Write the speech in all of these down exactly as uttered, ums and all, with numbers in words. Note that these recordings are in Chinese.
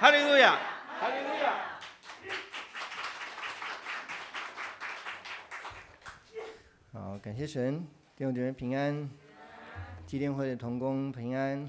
哈利路亚，哈利路亚。好，感谢神，弟兄姐妹平安，基甸会的同工平安。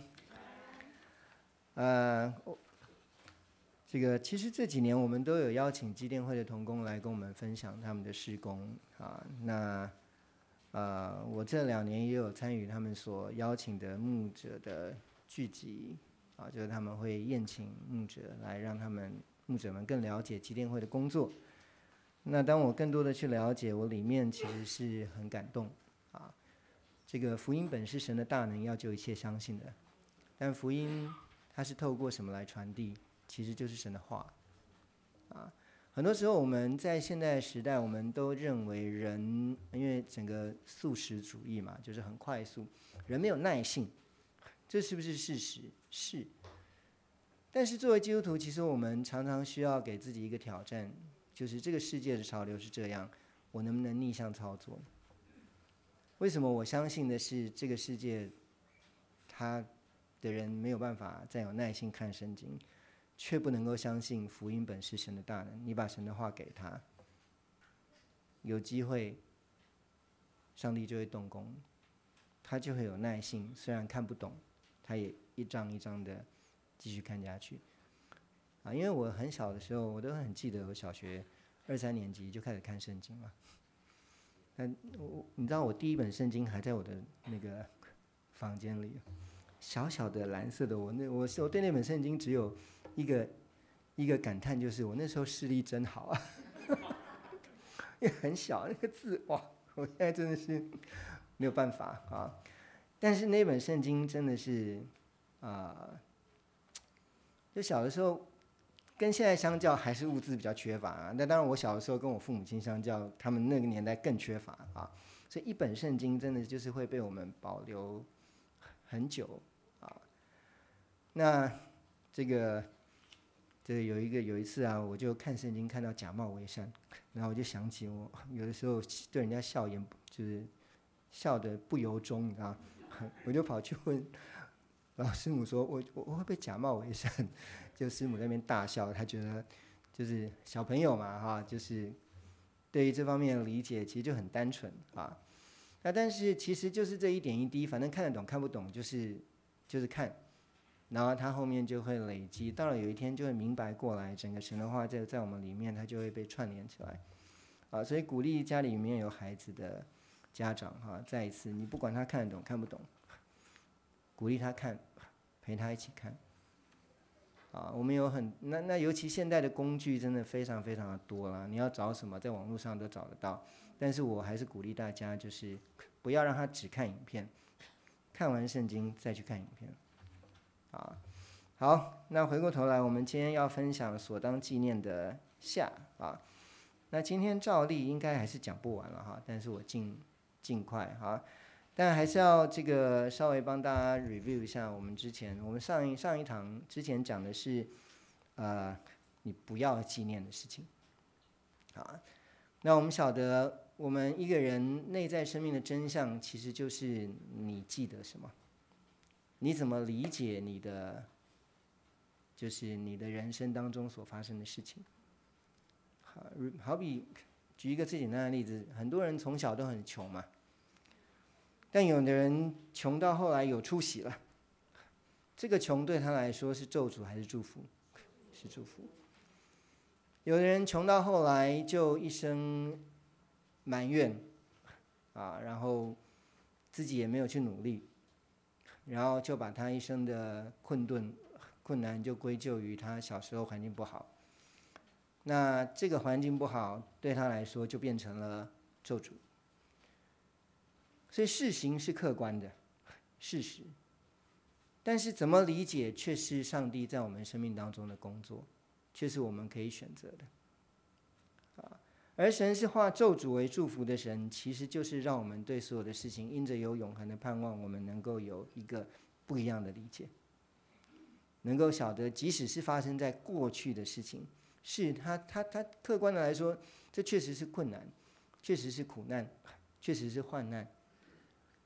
呃，这个其实这几年我们都有邀请基甸会的同工来跟我们分享他们的事工啊。那呃，我这两年也有参与他们所邀请的牧者的聚集啊，就是他们会宴请牧者来让他们牧者们更了解基甸会的工作。那当我更多的去了解，我里面其实是很感动啊。这个福音本是神的大能，要救一切相信的。但福音它是透过什么来传递？其实就是神的话啊。很多时候我们在现代时代，我们都认为人因为整个速食主义嘛，就是很快速，人没有耐性，这是不是事实？是。但是作为基督徒，其实我们常常需要给自己一个挑战。就是这个世界的潮流是这样，我能不能逆向操作？为什么我相信的是这个世界，他的人没有办法再有耐心看圣经，却不能够相信福音本是神的大能。你把神的话给他，有机会，上帝就会动工，他就会有耐心。虽然看不懂，他也一章一章的继续看下去。啊，因为我很小的时候，我都很记得，我小学二三年级就开始看圣经了。但我你知道，我第一本圣经还在我的那个房间里，小小的蓝色的。我那我我对那本圣经只有一个一个感叹，就是我那时候视力真好啊，因为很小那个字，哇！我现在真的是没有办法啊。但是那本圣经真的是啊、呃，就小的时候。跟现在相较，还是物资比较缺乏啊。那当然，我小的时候跟我父母亲相较，他们那个年代更缺乏啊。所以一本圣经真的就是会被我们保留很久啊。那这个这个有一个有一次啊，我就看圣经看到假冒为善，然后我就想起我有的时候对人家笑颜就是笑得不由衷，你知道，我就跑去问老师母说：“我我我会不会假冒为善？”就师母在那边大笑，他觉得就是小朋友嘛，哈，就是对于这方面的理解其实就很单纯啊。那但是其实就是这一点一滴，反正看得懂看不懂，就是就是看，然后他后面就会累积，到了有一天就会明白过来，整个神的话在在我们里面，它就会被串联起来啊。所以鼓励家里面有孩子的家长哈，再一次，你不管他看得懂看不懂，鼓励他看，陪他一起看。啊，我们有很那那尤其现代的工具真的非常非常的多了，你要找什么在网络上都找得到。但是我还是鼓励大家，就是不要让他只看影片，看完圣经再去看影片。啊，好，那回过头来，我们今天要分享所当纪念的夏啊。那今天照例应该还是讲不完了哈，但是我尽尽快哈。但还是要这个稍微帮大家 review 一下我们之前，我们上一上一堂之前讲的是，呃，你不要纪念的事情，啊，那我们晓得，我们一个人内在生命的真相，其实就是你记得什么，你怎么理解你的，就是你的人生当中所发生的事情。好，好比举一个最简单的例子，很多人从小都很穷嘛。但有的人穷到后来有出息了，这个穷对他来说是咒诅还是祝福？是祝福。有的人穷到后来就一生埋怨啊，然后自己也没有去努力，然后就把他一生的困顿困难就归咎于他小时候环境不好。那这个环境不好对他来说就变成了咒诅。所以事情是客观的事实，但是怎么理解却是上帝在我们生命当中的工作，却是我们可以选择的。啊，而神是化咒诅为祝福的神，其实就是让我们对所有的事情因着有永恒的盼望，我们能够有一个不一样的理解，能够晓得即使是发生在过去的事情，是他他他客观的来说，这确实是困难，确实是苦难，确实是患难。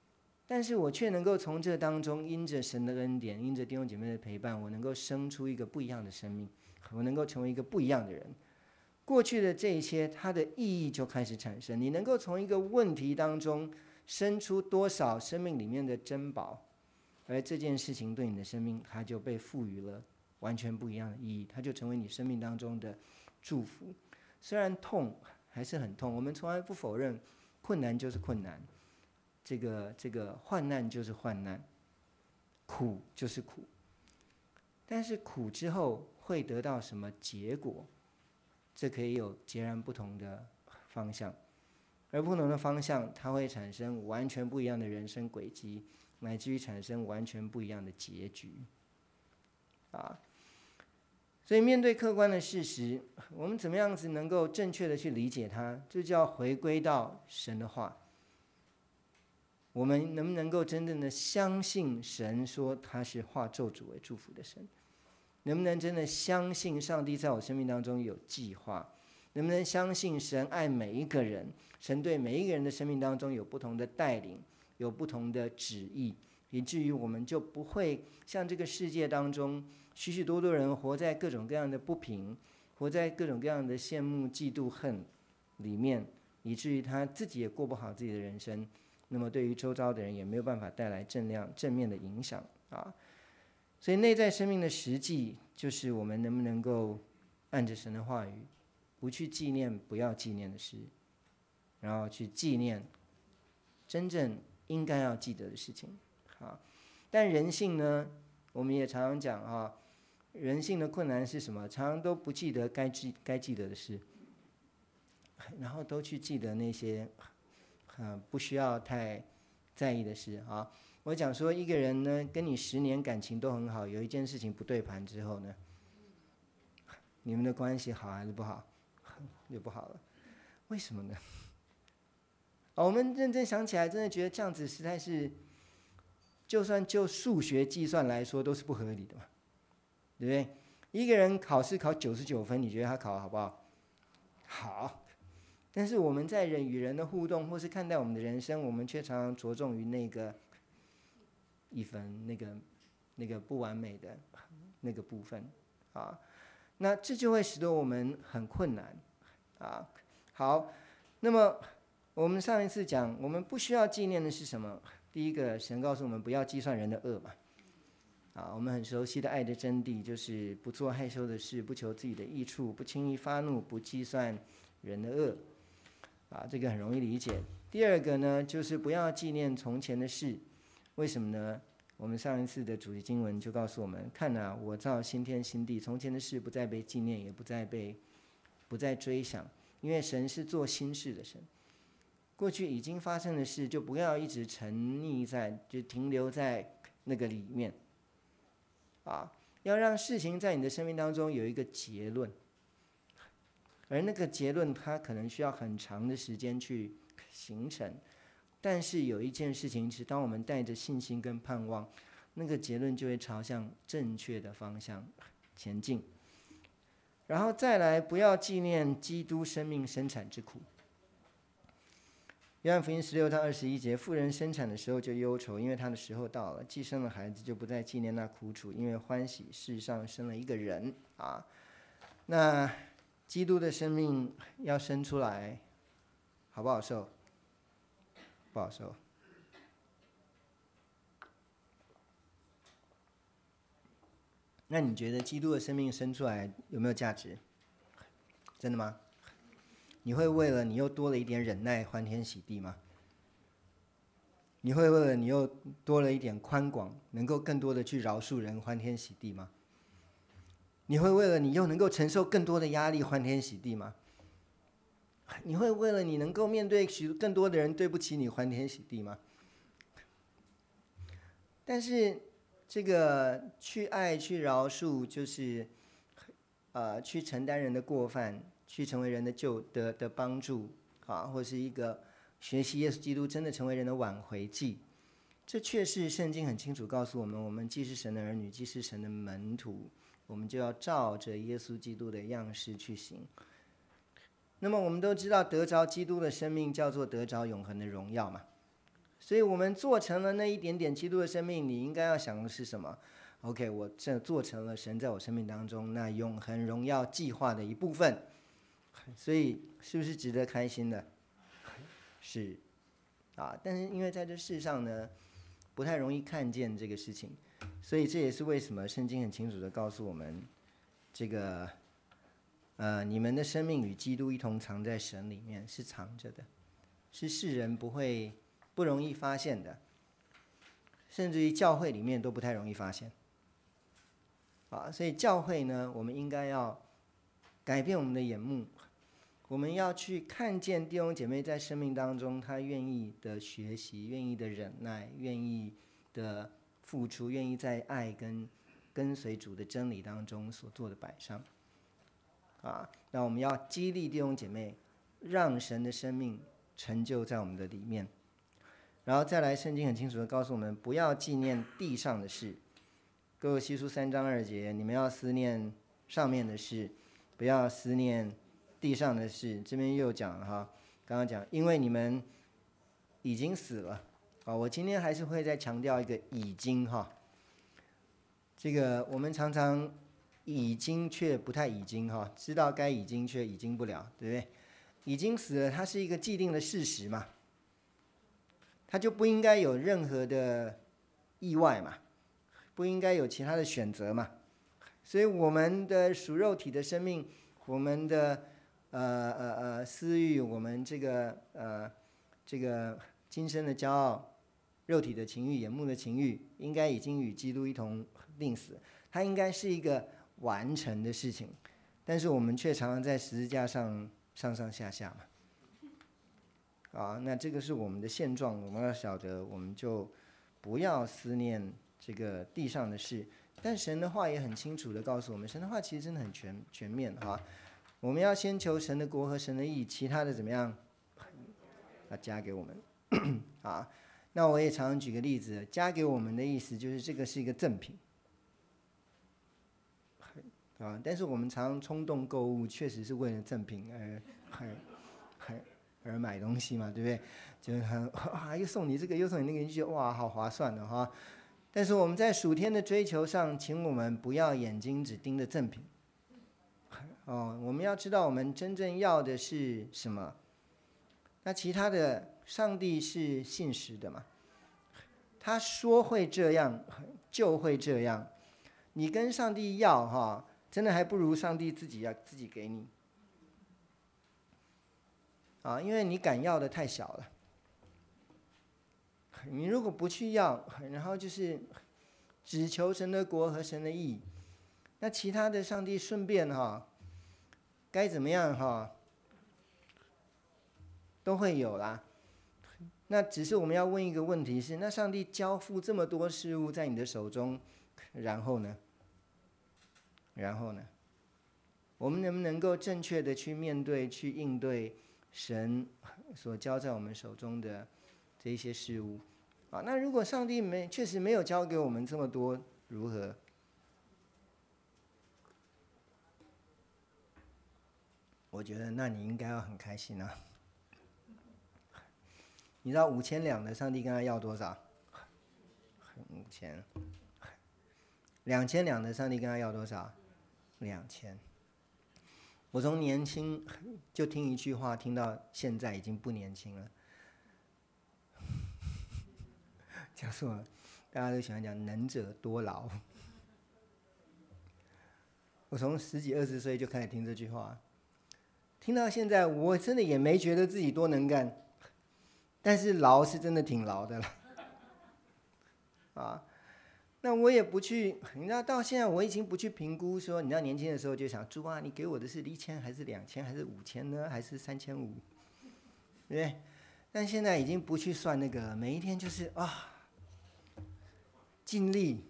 但是我却能够从这当中，因着神的恩典，因着弟兄姐妹的陪伴，我能够生出一个不一样的生命，我能够成为一个不一样的人。过去的这一些，它的意义就开始产生。你能够从一个问题当中生出多少生命里面的珍宝，而这件事情对你的生命，它就被赋予了完全不一样的意义，它就成为你生命当中的祝福。虽然痛还是很痛，我们从来不否认困难就是困难，这个这个患难就是患难，苦就是苦。但是苦之后会得到什么结果？这可以有截然不同的方向，而不同的方向，它会产生完全不一样的人生轨迹，乃至于产生完全不一样的结局。啊，所以面对客观的事实，我们怎么样子能够正确的去理解它？这就要回归到神的话。我们能不能够真正的相信神说他是化咒诅为祝福的神？能不能真的相信上帝在我生命当中有计划？能不能相信神爱每一个人？神对每一个人的生命当中有不同的带领，有不同的旨意，以至于我们就不会像这个世界当中许许多多人活在各种各样的不平，活在各种各样的羡慕、嫉妒、恨里面，以至于他自己也过不好自己的人生，那么对于周遭的人也没有办法带来正量正面的影响啊。所以内在生命的实际，就是我们能不能够按着神的话语，不去纪念不要纪念的事，然后去纪念真正应该要记得的事情。好，但人性呢，我们也常常讲啊，人性的困难是什么？常常都不记得该记该记得的事，然后都去记得那些呃不需要太在意的事啊。我讲说，一个人呢，跟你十年感情都很好，有一件事情不对盘之后呢，你们的关系好还是不好？就不好了。为什么呢？哦，我们认真想起来，真的觉得这样子实在是，就算就数学计算来说，都是不合理的嘛，对不对？一个人考试考九十九分，你觉得他考得好不好？好。但是我们在人与人的互动，或是看待我们的人生，我们却常常着重于那个一分，那个那个不完美的那个部分啊，那这就会使得我们很困难啊。好，那么我们上一次讲，我们不需要纪念的是什么？第一个，神告诉我们不要计算人的恶嘛。啊，我们很熟悉的爱的真谛就是不做害羞的事，不求自己的益处，不轻易发怒，不计算人的恶。啊，这个很容易理解。第二个呢，就是不要纪念从前的事。为什么呢？我们上一次的主题经文就告诉我们：看啊，我造新天新地，从前的事不再被纪念，也不再被不再追想，因为神是做新事的神。过去已经发生的事，就不要一直沉溺在，就停留在那个里面。啊，要让事情在你的生命当中有一个结论。而那个结论它可能需要很长的时间去形成，但是有一件事情是，当我们带着信心跟盼望，那个结论就会朝向正确的方向前进。然后再来，不要纪念基督生命生产之苦。约翰福音十六到二十一节，妇人生产的时候就忧愁，因为她的时候到了，既生了孩子，就不再纪念那苦楚，因为欢喜世上生了一个人啊。那基督的生命要生出来，好不好受？不好受。那你觉得基督的生命生出来有没有价值？真的吗？你会为了你又多了一点忍耐欢天喜地吗？你会为了你又多了一点宽广，能够更多的去饶恕人欢天喜地吗？你会为了你又能够承受更多的压力欢天喜地吗？你会为了你能够面对许更多的人对不起你欢天喜地吗？但是这个去爱去饶恕，就是呃去承担人的过犯，去成为人的救的的帮助啊，或是一个学习耶稣基督真的成为人的挽回剂。这却是圣经很清楚告诉我们，我们既是神的儿女，既是神的门徒，我们就要照着耶稣基督的样式去行。那么我们都知道，得着基督的生命叫做得着永恒的荣耀嘛。 所以我们做成了那一点点基督的生命，你应该要想的是什么？ OK， 我这做成了神在我生命当中那永恒荣耀计划的一部分，所以是不是值得开心的？是啊，但是因为在这世上呢，不太容易看见这个事情，所以这也是为什么圣经很清楚的告诉我们，这个呃，你们的生命与基督一同藏在神里面，是藏着的，是世人不会不容易发现的，甚至于教会里面都不太容易发现。啊，所以教会呢，我们应该要改变我们的眼目，我们要去看见弟兄姐妹在生命当中他愿意的学习，愿意的忍耐，愿意的付出，愿意在爱跟跟随主的真理当中所做的摆上。啊，那我们要激励弟兄姐妹，让神的生命成就在我们的里面。然后再来，圣经很清楚的告诉我们，不要纪念地上的事。哥罗西书三章二节，你们要思念上面的事，不要思念地上的事。这边又讲哈，刚刚讲，因为你们已经死了。啊，我今天还是会再强调一个已经哈。这个我们常常已经却不太已经哈，知道该已经却已经不了，对不对？已经死了，它是一个既定的事实嘛，它就不应该有任何的意外嘛。不应该有其他的选择嘛？所以我们的属肉体的生命，我们的呃呃呃私欲，我们这个呃这个今生的骄傲，肉体的情欲、眼目的情欲，应该已经与基督一同定死。它应该是一个完成的事情，但是我们却常常在十字架上上上下下嘛。啊，那这个是我们的现状，我们要晓得，我们就不要思念这个地上的事，但神的话也很清楚的告诉我们，神的话其实真的很全全面哈。我们要先求神的国和神的义，其他的怎么样？要加给我们啊。那我也常常举个例子，加给我们的意思就是这个是一个赠品啊，但是我们常常冲动购物，确实是为了赠品而而而而买东西嘛，对不对？就是很啊，又送你这个，又送你那个，你就觉得哇，好划算的哈。但是我们在属天的追求上，请我们不要眼睛只盯着赠品。哦，我们要知道我们真正要的是什么。那其他的，上帝是信实的嘛？他说会这样，就会这样。你跟上帝要哈，真的还不如上帝自己要自己给你。啊，因为你敢要的太小了。你如果不去要，然后就是只求神的国和神的义，那其他的上帝顺便哈，该怎么样哈，都会有啦。那只是我们要问一个问题是：那上帝交付这么多事物在你的手中，然后呢？然后呢？我们能不能够正确的去面对、去应对神所交在我们手中的这一些事物？啊，那如果上帝没确实没有交给我们这么多，如何？我觉得那你应该要很开心啊！你知道五千两的上帝跟他要多少？五千。两千两的上帝跟他要多少？两千。我从年轻就听一句话，听到现在已经不年轻了。叫做大家都喜欢讲能者多劳。我从十几二十岁就开始听这句话，听到现在，我真的也没觉得自己多能干，但是劳是真的挺劳的了。啊，那我也不去，你知道，到现在我已经不去评估说，你知道年轻的时候就想，主啊，你给我的是一千还是两千还是五千呢，还是三千五，对不对？但现在已经不去算那个，每一天就是啊。尽力，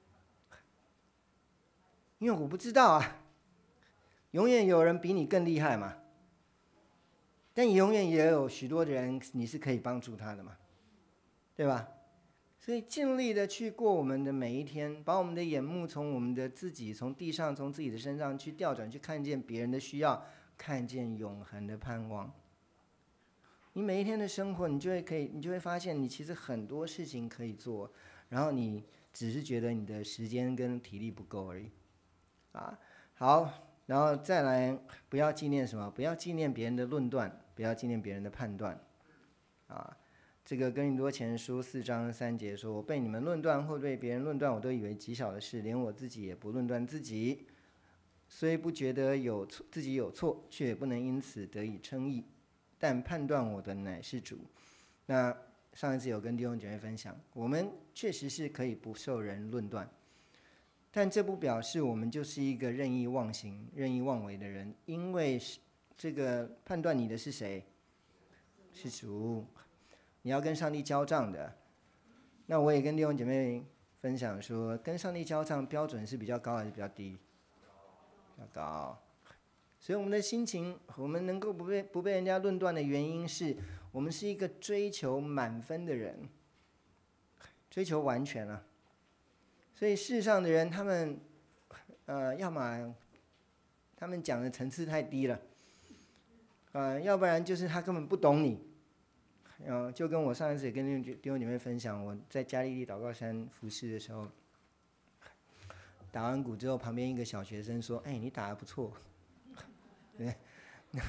因为我不知道啊，永远有人比你更厉害嘛，但永远也有许多的人你是可以帮助他的嘛，对吧？所以尽力的去过我们的每一天，把我们的眼目从我们的自己，从地上，从自己的身上去调转，去看见别人的需要，看见永恒的盼望。 你每一天的生活，你就会可以，你就会发现，你其实很多事情可以做，然后你只是觉得你的时间跟体力不够而已。啊，好，然后再来，不要纪念什么？不要纪念别人的论断，不要纪念别人的判断。啊，这个哥林多前书四章三节说：“我被你们论断或被别人论断，我都以为极小的事，连我自己也不论断自己。虽不觉得有错，自己有错，却也不能因此得以称义。但判断我的乃是主。”那上一次有跟弟兄姐妹分享，我们确实是可以不受人论断，但这不表示我们就是一个任意妄行、任意妄为的人，因为这个判断你的是谁？是主。你要跟上帝交账的。那我也跟弟兄姐妹分享说，跟上帝交账标准是比较高还是比较低？比较高。所以我们的心情，我们能够不被不被人家论断的原因是，我们是一个追求满分的人，追求完全啊。所以世上的人，他们呃，要么他们讲的层次太低了，呃，要不然就是他根本不懂你。呃，就跟我上一次也跟弟兄姐妹分享，我在加利利祷告山服侍的时候，打完鼓之后，旁边一个小学生说：“哎，你打得不错。”对，那，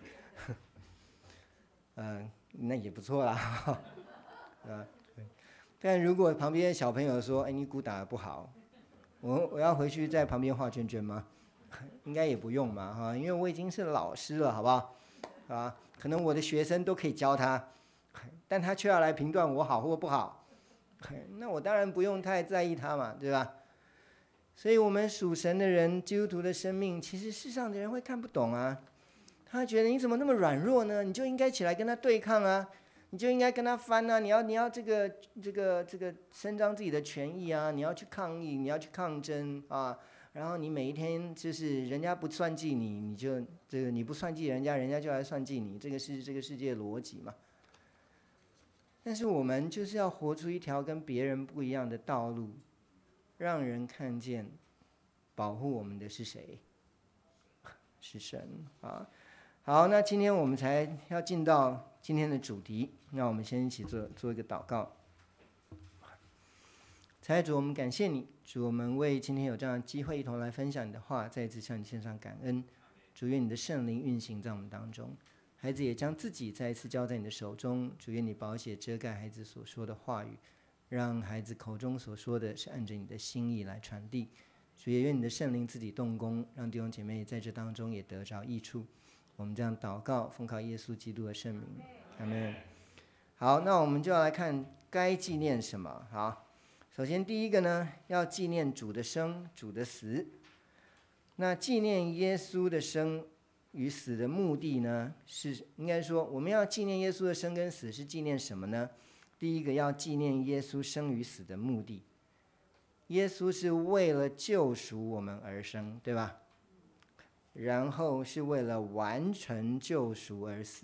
嗯、呃，那也不错啦，啊，但如果旁边小朋友说：“哎，你鼓打得不好。”我我要回去在旁边画圈圈吗？应该也不用嘛，哈，因为我已经是老师了，好不好？啊，可能我的学生都可以教他，但他却要来评断我好或不好，那我当然不用太在意他嘛，对吧？所以我们属神的人，基督徒的生命，其实世上的人会看不懂啊，他觉得你怎么那么软弱呢？你就应该起来跟他对抗啊，你就应该跟他翻啊，你要你要这个这个这个伸张自己的权益啊，你要去抗议，你要去抗争啊。然后你每一天就是人家不算计你，你就这个你不算计人家，人家就来算计你，这个是这个世界逻辑嘛。但是我们就是要活出一条跟别人不一样的道路，让人看见，保护我们的是谁？是神啊。好，那今天我们才要进到今天的主题，那我们先一起做做一个祷告。亲爱的主，我们感谢你，主，我们为今天有这样的机会一同来分享你的话，再一次向你献上感恩。主，愿你的圣灵运行在我们当中，孩子也将自己再一次交在你的手中。主，愿你宝血遮盖孩子所说的话语，让孩子口中所说的是按着你的心意来传递。主，也愿你的圣灵自己动工，让弟兄姐妹在这当中也得着益处。我们这样祷告，奉靠耶稣基督的圣名，阿们。好，那我们就要来看该纪念什么。好。首先，第一个呢，要纪念主的生、主的死。那纪念耶稣的生与死的目的呢，是应该说，我们要纪念耶稣的生跟死是纪念什么呢？第一个要纪念耶稣生与死的目的。耶稣是为了救赎我们而生，对吧？然后是为了完成救赎而死。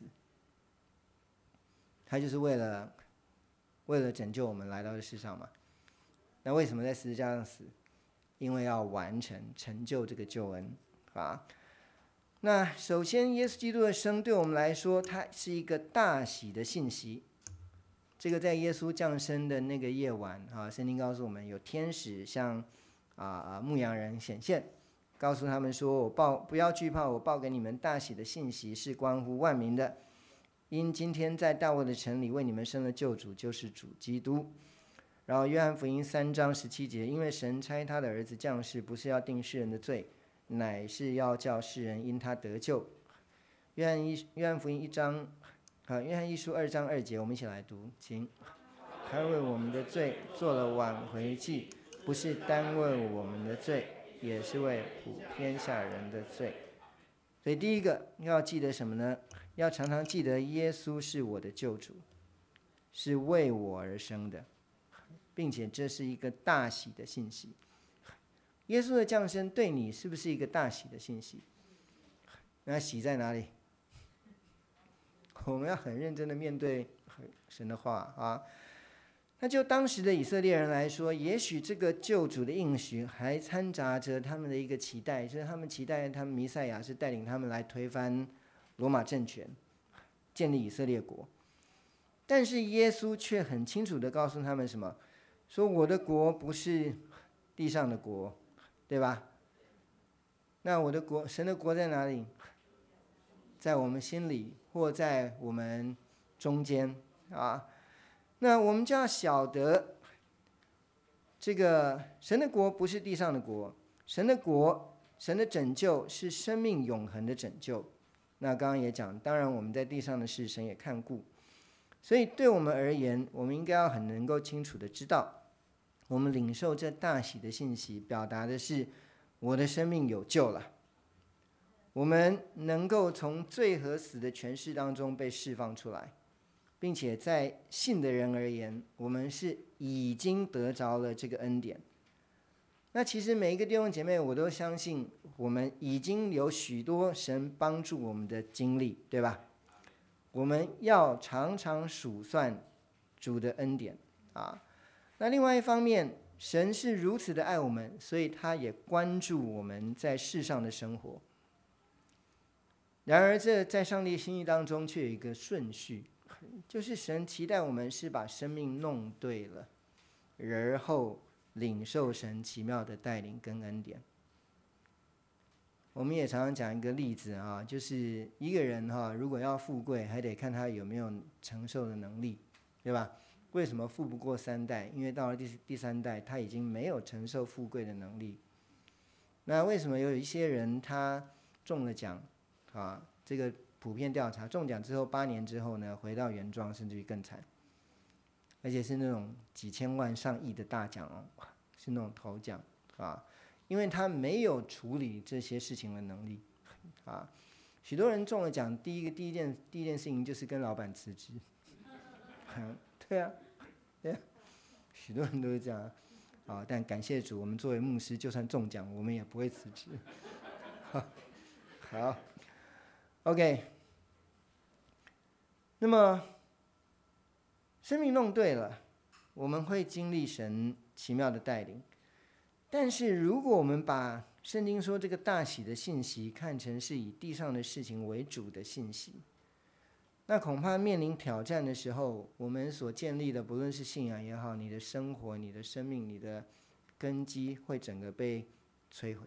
他就是为了为了拯救我们来到这世上嘛。那为什么在十字架上死？因为要完成成就这个救恩啊。那首先，耶稣基督的生对我们来说，它是一个大喜的信息。这个在耶稣降生的那个夜晚啊，圣经告诉我们，有天使向啊牧羊人显现，告诉他们说：“我报不要惧怕，我报给你们大喜的信息是关乎万民的，因今天在大卫的城里为你们生了救主，就是主基督。”然后约翰福音三章十七节，因为神差他的儿子降世，不是要定世人的罪，乃是要叫世人因他得救。约翰一约翰福音一章，啊，约翰一书二章二节，我们一起来读，请。他为我们的罪做了挽回祭，不是单为我们的罪，也是为普天下人的罪。所以第一个要记得什么呢？要常常记得耶稣是我的救主，是为我而生的。并且这是一个大喜的信息。耶稣的降生对你是不是一个大喜的信息？那喜在哪里？我们要很认真的面对神的话啊。那就当时的以色列人来说，也许这个救主的应许还掺杂着他们的一个期待，就是他们期待他们弥赛亚是带领他们来推翻罗马政权， 建立以色列国。但是耶稣却很清楚地告诉他们什么？说我的国不是地上的国，对吧？那我的国，神的国在哪里？在我们心里，或在我们中间啊。那我们就要晓得，这个神的国不是地上的国，神的国，神的拯救是生命永恒的拯救。那刚刚也讲，当然我们在地上的事，神也看顾。所以对我们而言，我们应该要很能够清楚的知道，我们领受这大喜的信息，表达的是我的生命有救了，我们能够从罪和死的权势当中被释放出来，并且在信的人而言，我们是已经得着了这个恩典。那其实每一个弟兄姐妹，我都相信我们已经有许多神帮助我们的经历，对吧？我们要常常数算主的恩典啊。那另外一方面，神是如此的爱我们，所以他也关注我们在世上的生活。然而这在上帝心意当中却有一个顺序，就是神期待我们是把生命弄对了，然后领受神奇妙的带领跟恩典。我们也常常讲一个例子啊，就是一个人哈、啊，如果要富贵，还得看他有没有承受的能力，对吧？为什么富不过三代？因为到了第第三代，他已经没有承受富贵的能力。那为什么有一些人他中了奖啊？这个普遍调查，中奖之后八年之后呢，回到原状，甚至于更惨，而且是那种几千万、上亿的大奖哦，是那种头奖啊。因为他没有处理这些事情的能力啊，许多人中了奖，第一个第一件第一件事情就是跟老板辞职，对啊，对啊，许多人都是这样啊。但感谢主，我们作为牧师，就算中奖，我们也不会辞职。好 ，OK。那么生命弄对了，我们会经历神奇妙的带领。但是如果我们把圣经说这个大喜的信息看成是以地上的事情为主的信息，那恐怕面临挑战的时候，我们所建立的不论是信仰也好，你的生活、你的生命、你的根基会整个被摧毁。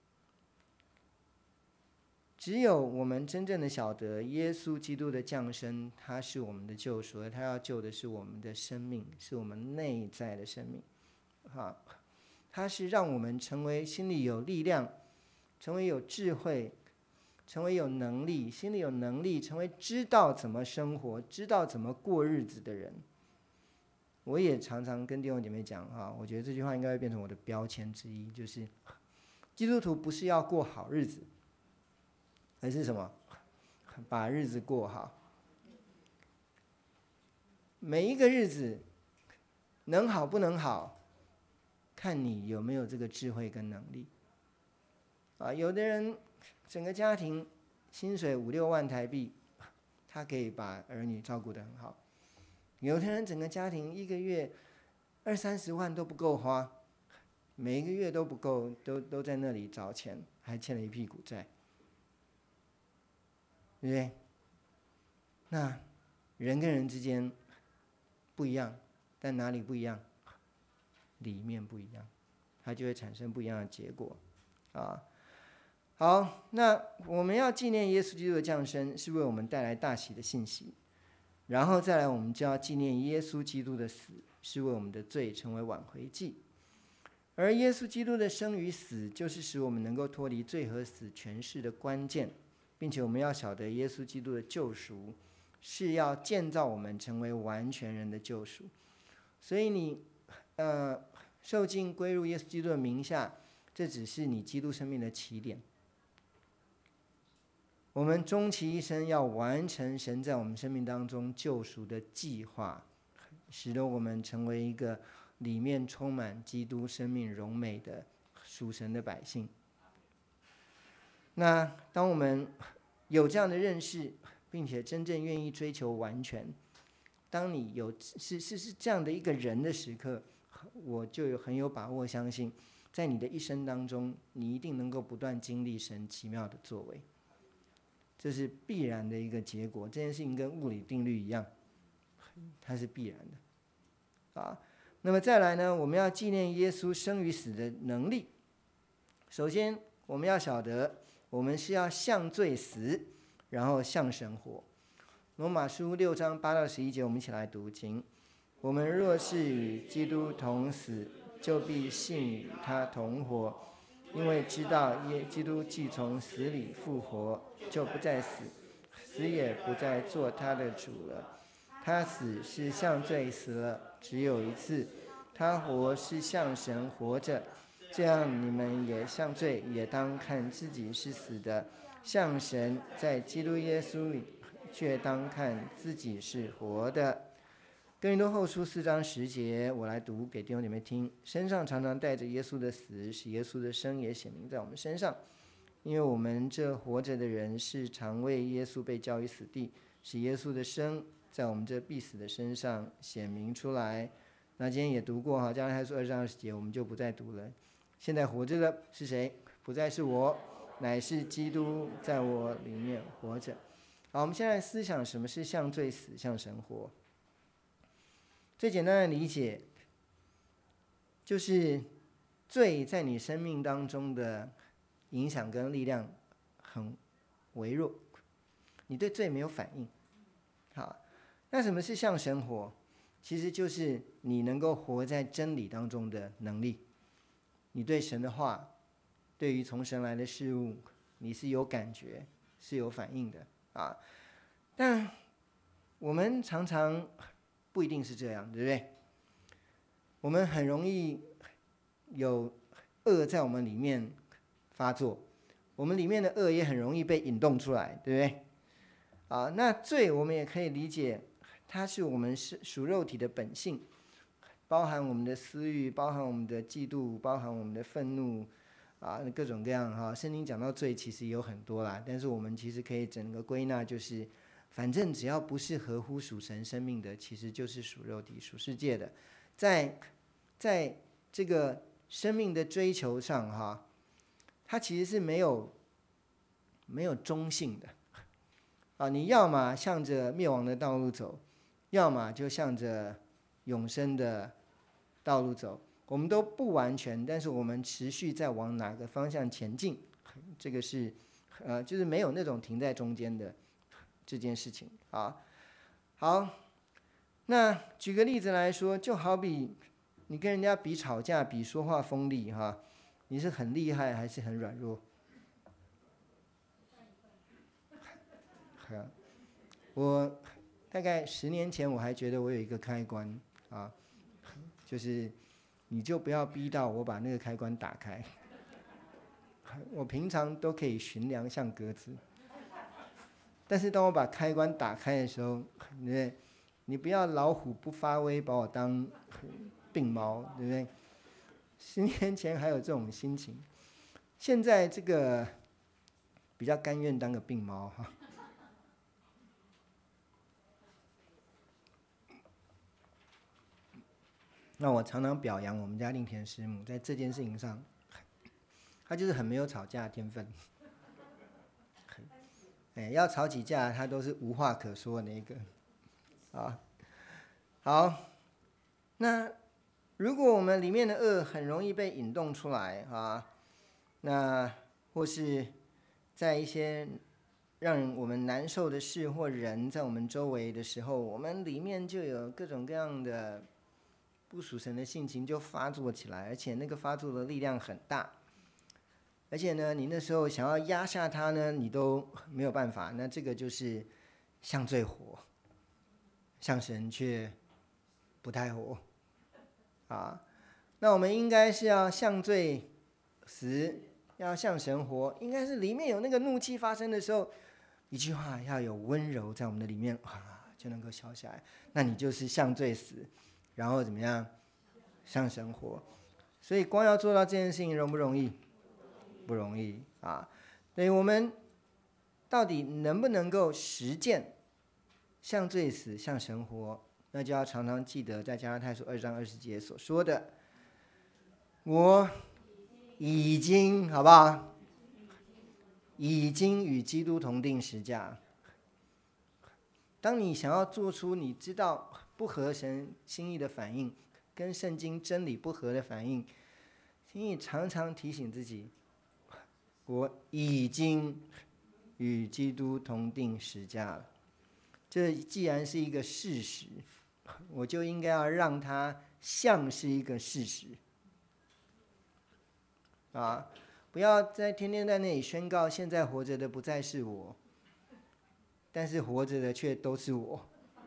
只有我们真正的晓得耶稣基督的降生，他是我们的救赎，而他要救的是我们的生命，是我们内在的生命啊。它是让我们成为心里有力量，成为有智慧，成为有能力，心里有能力，成为知道怎么生活，知道怎么过日子的人。我也常常跟弟兄姐妹讲哈，我觉得这句话应该会变成我的标签之一，就是基督徒不是要过好日子，而是什么？把日子过好。每一个日子能好不能好，看你有没有这个智慧跟能力啊。有的人整个家庭薪水五六万台币，他可以把儿女照顾得很好。有的人整个家庭一个月二三十万都不够花，每一个月都不够，都都在那里找钱，还欠了一屁股债，对不对？那人跟人之间不一样，但哪里不一样？里面不一样，它就会产生不一样的结果啊。好，那我们要纪念耶稣基督的降生，是为我们带来大喜的信息。然后再来，我们就要纪念耶稣基督的死，是为我们的罪成为挽回祭。而耶稣基督的生与死，就是使我们能够脱离罪和死权势的关键，并且我们要晓得耶稣基督的救赎是要建造我们成为完全人的救赎。所以你呃受尽归入耶稣基督的名下，这只是你基督生命的起点。我们终其一生要完成神在我们生命当中救赎的计划，使得我们成为一个里面充满基督生命荣美的属神的百姓。那当我们有这样的认识，并且真正愿意追求完全，当你有是是是这样的一个人的时刻，我就有很有把握相信，在你的一生当中，你一定能够不断经历神奇妙的作为。 这是必然的一个结果。这件事情跟物理定律一样，它是必然的啊。那么再来呢，我们要纪念耶稣生与死的能力。首先我们要晓得，我们是要向罪死，然后向神活。罗马书六章八到十一节，我们一起来读经。我们若是与基督同死，就必信与他同活，因为知道耶基督既从死里复活，就不再死，死也不再做他的主了。他死是向罪死了，只有一次；他活是向神活着。这样你们也向罪，也当看自己是死的，向神在基督耶稣里却当看自己是活的。哥林多后书四章十节，我来读给弟兄姐妹听。身上常常带着耶稣的死，使耶稣的生也显明在我们身上。因为我们这活着的人是常为耶稣被交于死地，使耶稣的生在我们这必死的身上显明出来。那今天也读过哈，加拉太书二章二十节，我们就不再读了。现在活着的是谁？不再是我，乃是基督在我里面活着。好，我们现在思想什么是向罪死，向神活。最简单的理解就是罪在你生命当中的影响跟力量很微弱，你对罪没有反应。好，那什么是向神活？其实就是你能够活在真理当中的能力。你对神的话，对于从神来的事物，你是有感觉，是有反应的啊。但我们常常不一定是这样，对不对？我们很容易有恶在我们里面发作，我们里面的恶也很容易被引动出来，对不对？啊，那罪我们也可以理解，它是我们属肉体的本性，包含我们的私欲，包含我们的嫉妒，包含我们的愤怒啊，各种各样哈。圣经讲到罪其实有很多啦，但是我们其实可以整个归纳，就是反正只要不是合乎属神生命的，其实就是属肉体、属世界的。在在这个生命的追求上哈，它其实是没有没有中性的啊。你要么向着灭亡的道路走，要么就向着永生的道路走。我们都不完全，但是我们持续在往哪个方向前进，这个是呃，就是没有那种停在中间的这件事情啊。好，那举个例子来说，就好比你跟人家比吵架，比说话锋利哈，你是很厉害还是很软弱？我大概十年前我还觉得我有一个开关啊，就是你就不要逼到我把那个开关打开。我平常都可以驯良像鸽子，但是当我把开关打开的时候，对不对？你不要老虎不发威，把我当病猫，对不对？十年前还有这种心情，现在这个比较甘愿当个病猫哈。那我常常表扬我们家令田师母，在这件事情上，她就是很没有吵架的天分。哎，要吵起架，她都是无话可说的那个。啊，好，那如果我们里面的恶很容易被引动出来啊，那或是在一些让我们难受的事或人在我们周围的时候，我们里面就有各种各样的不属神的性情就发作起来，而且那个发作的力量很大，而且呢，你那时候想要压下它呢，你都没有办法。那这个就是向罪活，向神却不太活啊。那我们应该是要向罪死，要向神活，应该是里面有那个怒气发生的时候，一句话要有温柔在我们的里面啊，就能够消下来。那你就是向罪死，然后怎么样向神活。所以光要做到这件事情容不容易？不容易啊。所以我们到底能不能够实践向罪死，向神活？那就要常常记得在加拉太书二章二十节所说的，我已经好不好？ 已经与基督同定十架。当你想要做出你知道不合神心意的反应，跟圣经真理不合的反应，请你常常提醒自己，我已经与基督同定十架了。这既然是一个事实，我就应该要让它像是一个事实啊！不要再天天在那里宣告，现在活着的不再是我，但是活着的却都是我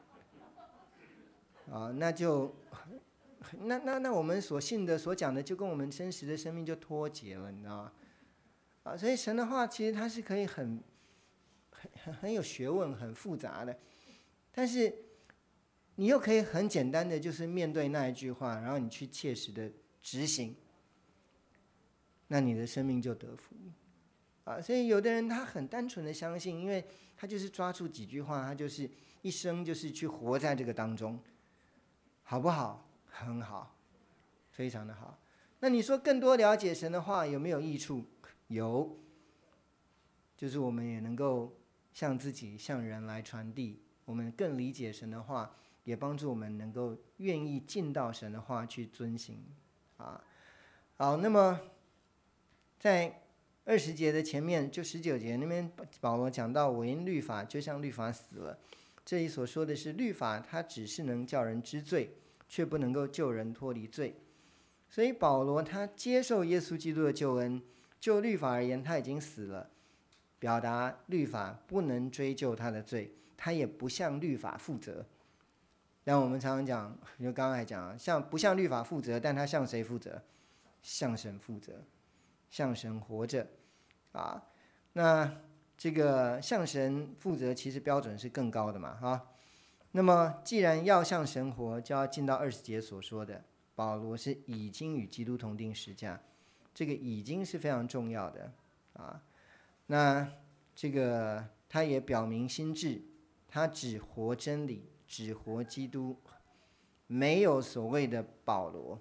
啊！那就那那那我们所信的、所讲的，就跟我们真实的生命就脱节了，你知道吗？啊，所以神的话其实它是可以很很很有学问、很复杂的，但是你又可以很简单的就是面对那一句话，然后你去切实的执行，那你的生命就得福啊！所以有的人他很单纯的相信，因为他就是抓住几句话，他就是一生就是去活在这个当中，好不好？很好，非常的好。那你说更多了解神的话有没有益处？有，就是我们也能够向自己、向人来传递，我们更理解神的话，也帮助我们能够愿意进到神的话去遵行啊。好，那么在二十节的前面，就十九节那边，保罗讲到我因律法就像律法死了。这里所说的是律法，它只是能叫人知罪，却不能够救人脱离罪。所以保罗他接受耶稣基督的救恩，就律法而言他已经死了，表达律法不能追究他的罪，他也不向律法负责。但我们常常讲，就刚刚还讲，像不向律法负责，但他向谁负责？向神负责，向神活着啊。那这个向神负责，其实标准是更高的嘛，哈。那么既然要向神活，就要进到二十节所说的，保罗是已经与基督同定十架，这个已经是非常重要的啊。那这个他也表明心志，他只活真理，只活基督，没有所谓的保罗。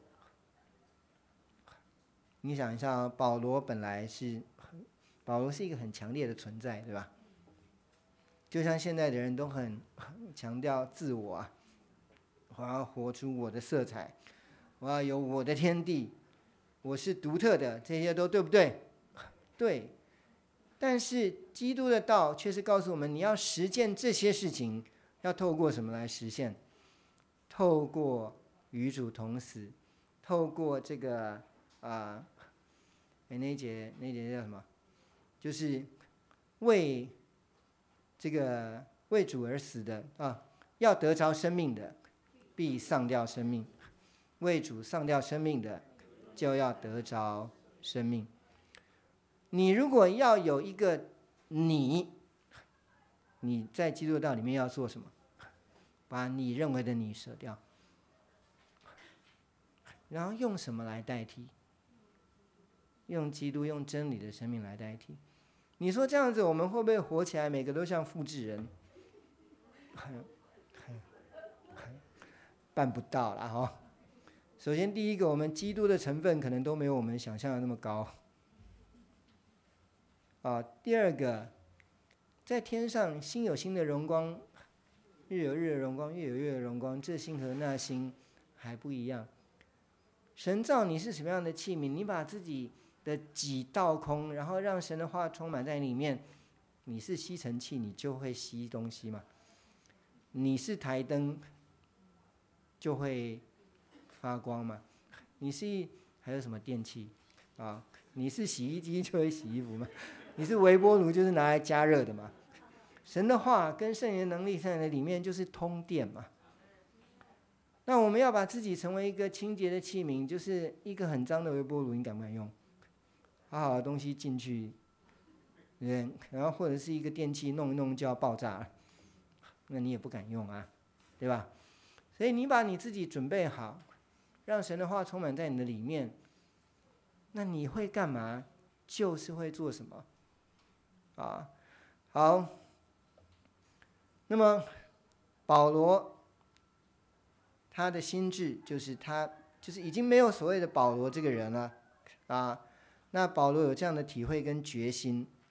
你想一下，保罗本来是保罗是一个很强烈的存在，对吧？就像现在的人都很强调自我啊，我要活出我的色彩，我要有我的天地，我是独特的，这些都对不对？对。但是基督的道却是告诉我们，你要实践这些事情，要透过什么来实现？透过与主同死，透过这个啊，哎那一节那一节叫什么？就是为这个为主而死的啊，要得着生命的，必丧掉生命；为主丧掉生命的，就要得着生命。你如果要有一个你，你在基督道里面要做什么？把你认为的你舍掉，然后用什么来代替？用基督、用真理的生命来代替。你说这样子，我们会不会活起来？每个都像复制人？办不到啦哈。首先，第一个，我们基督的成分可能都没有我们想象的那么高。啊，第二个，在天上星有星的荣光，日有日的荣光，月有月的荣光，这星和那星还不一样。神造你是什么样的器皿，你把自己的己倒空，然后让神的话充满在里面，你是吸尘器，你就会吸东西嘛。你是台灯，就会发光嘛。你是还有什么电器啊？你是洗衣机就会洗衣服嘛。你是微波炉，就是拿来加热的嘛。神的话跟圣灵的能力在的里面就是通电嘛。那我们要把自己成为一个清洁的器皿，就是一个很脏的微波炉，你敢不敢用？好好的东西进去，对，然后或者是一个电器弄一弄就要爆炸了，那你也不敢用啊，对吧？所以你把你自己准备好，让神的话充满在你的里面，那你会干嘛？就是会做什么啊？好，那么保罗他的心志就是他就是已经没有所谓的保罗这个人了啊。那保罗有这样的体会跟决心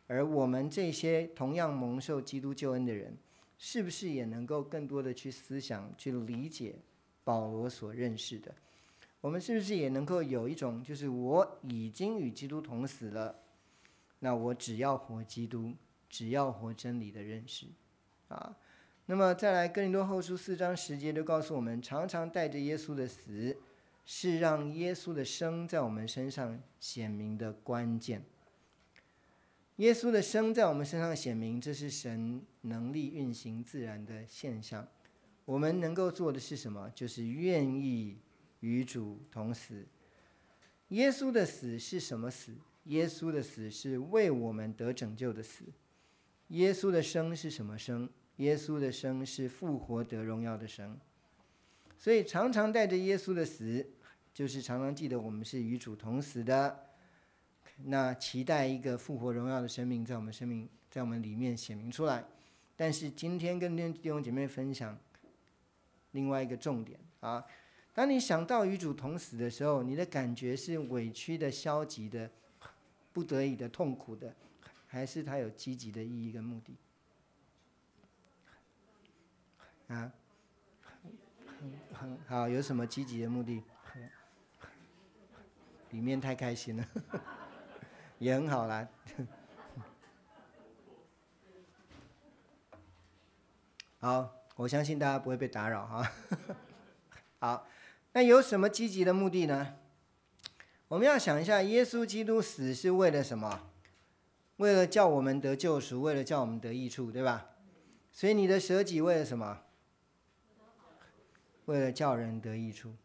而我们这些同样蒙受基督救恩的人，是不是也能够更多的去思想、去理解保罗所认识的？我们是不是也能够有一种，就是我已经与基督同死了，那我只要活基督，只要活真理的认识啊？那么再来，哥林多后书四章十节就告诉我们，常常带着耶稣的死，是让耶稣的生在我们身上显明的关键。耶稣的生在我们身上显明，这是神能力运行自然的现象。我们能够做的是什么？就是愿意与主同死。耶稣的死是什么死？耶稣的死是为我们得拯救的死。耶稣的生是什么生？耶稣的生是复活得荣耀的生。所以常常带着耶稣的死，就是常常记得我们是与主同死的，那期待一个复活荣耀的生命在我们生命在我们里面显明出来。但是今天跟弟兄姐妹分享另外一个重点啊，当你想到与主同死的时候，你的感觉是委屈的、消极的、不得已的、痛苦的，还是它有积极的意义跟目的？啊，很好，有什么积极的目的？里面太开心了，也很好啦。好，我相信大家不会被打扰哈。好，那有什么积极的目的呢？我们要想一下，耶稣基督死是为了什么？为了叫我们得救赎，为了叫我们得益处，对吧？所以你的舍己为了什么？为了叫人得益处。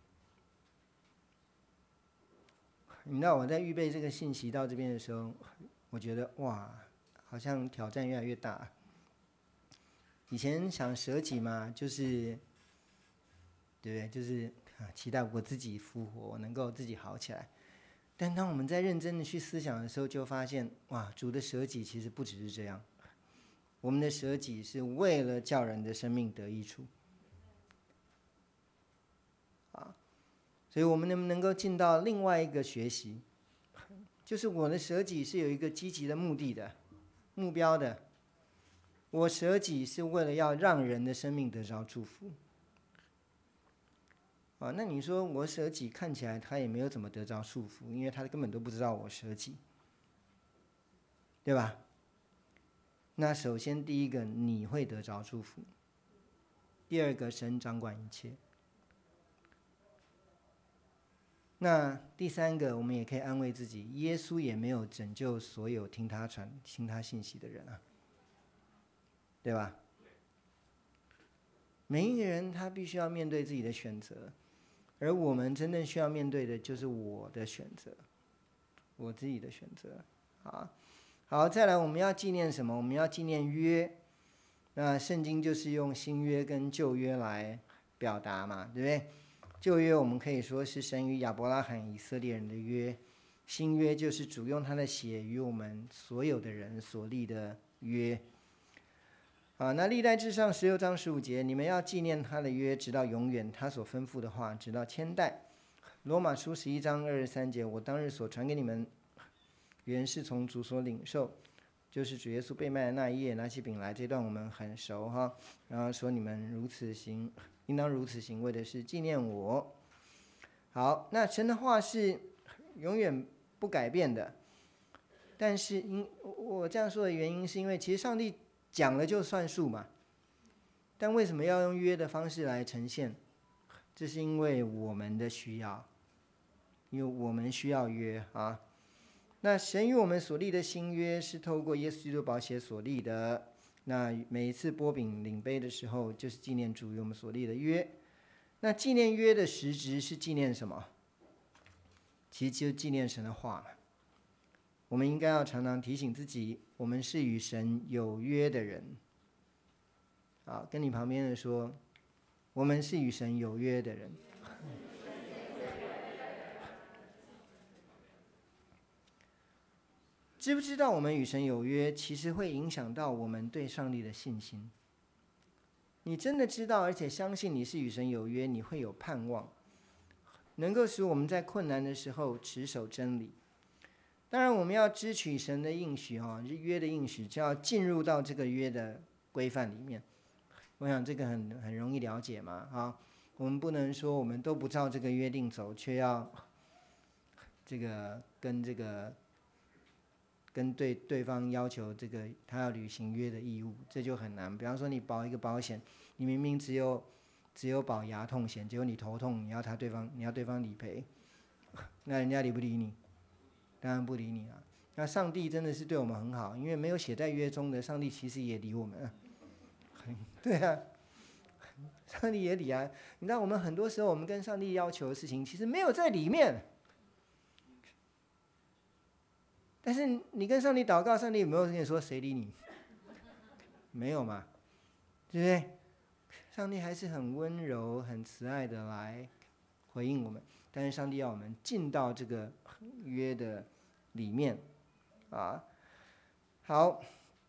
你知道我在预备这个信息到这边的时候，我觉得哇，好像挑战越来越大。以前想舍己嘛，就是对不对？就是期待我自己复活，我能够自己好起来。但当我们在认真的去思想的时候，就发现哇，主的舍己其实不只是这样，我们的舍己是为了叫人的生命得益处。啊，所以我们能不能够进到另外一个学习，就是我的舍己是有一个积极的目的的、目标的。我舍己是为了要让人的生命得着祝福。啊，那你说我舍己看起来他也没有怎么得着束缚，因为他根本都不知道我舍己，对吧？那首先第一个，你会得着祝福；第二个，神掌管一切。那第三个，我们也可以安慰自己，耶稣也没有拯救所有听他传、听他信息的人啊，对吧？每一个人他必须要面对自己的选择，而我们真正需要面对的就是我的选择，我自己的选择。好，好，再来我们要纪念什么？我们要纪念约。那圣经就是用新约跟旧约来表达嘛，对不对？旧约我们可以说是神与亚伯拉罕以色列人的约，新约就是主用他的血与我们所有的人所立的约。啊，那历代志上十六章十五节，你们要纪念他的约，直到永远，他所吩咐的话，直到千代。罗马书十一章二十三节，我当日所传给你们，原是从主所领受，就是主耶稣被卖的那一夜，拿起饼来。这段我们很熟哈。然后说你们如此行，应当如此行，为的是纪念我。好，那神的话是永远不改变的，但是因我这样说的原因，是因为其实上帝讲了就算数嘛，但为什么要用约的方式来呈现？这是因为我们的需要，因为我们需要约啊。那神与我们所立的新约是透过耶稣基督宝血所立的。那每一次擘饼领杯的时候，就是纪念主与我们所立的约。那纪念约的实质是纪念什么？其实就是纪念神的话。我们应该要常常提醒自己，我们是与神有约的人。好，跟你旁边的说，我们是与神有约的人。知不知道我们与神有约，其实会影响到我们对上帝的信心。你真的知道而且相信你是与神有约，你会有盼望，能够使我们在困难的时候持守真理。 当然，我们要支取神的应许哈，约的应许，就要进入到这个约的规范里面。我想这个很很容易了解嘛，啊，我们不能说我们都不照这个约定走，却要这个跟这个跟对对方要求这个他要履行约的义务，这就很难。比方说你保一个保险，你明明只有只有保牙痛险，结果你头痛，你要他对方你要对方理赔，那人家理不理你？当然不理你啊。那上帝真的是对我们很好，因为没有写在约中的，上帝其实也理我们。对啊，上帝也理啊。你知道我们很多时候我们跟上帝要求的事情，其实没有在里面。但是你跟上帝祷告，上帝有没有跟你说谁理你？没有嘛，对不对？上帝还是很温柔、很慈爱的来回应我们。但是上帝要我们进到这个约的里面啊。好，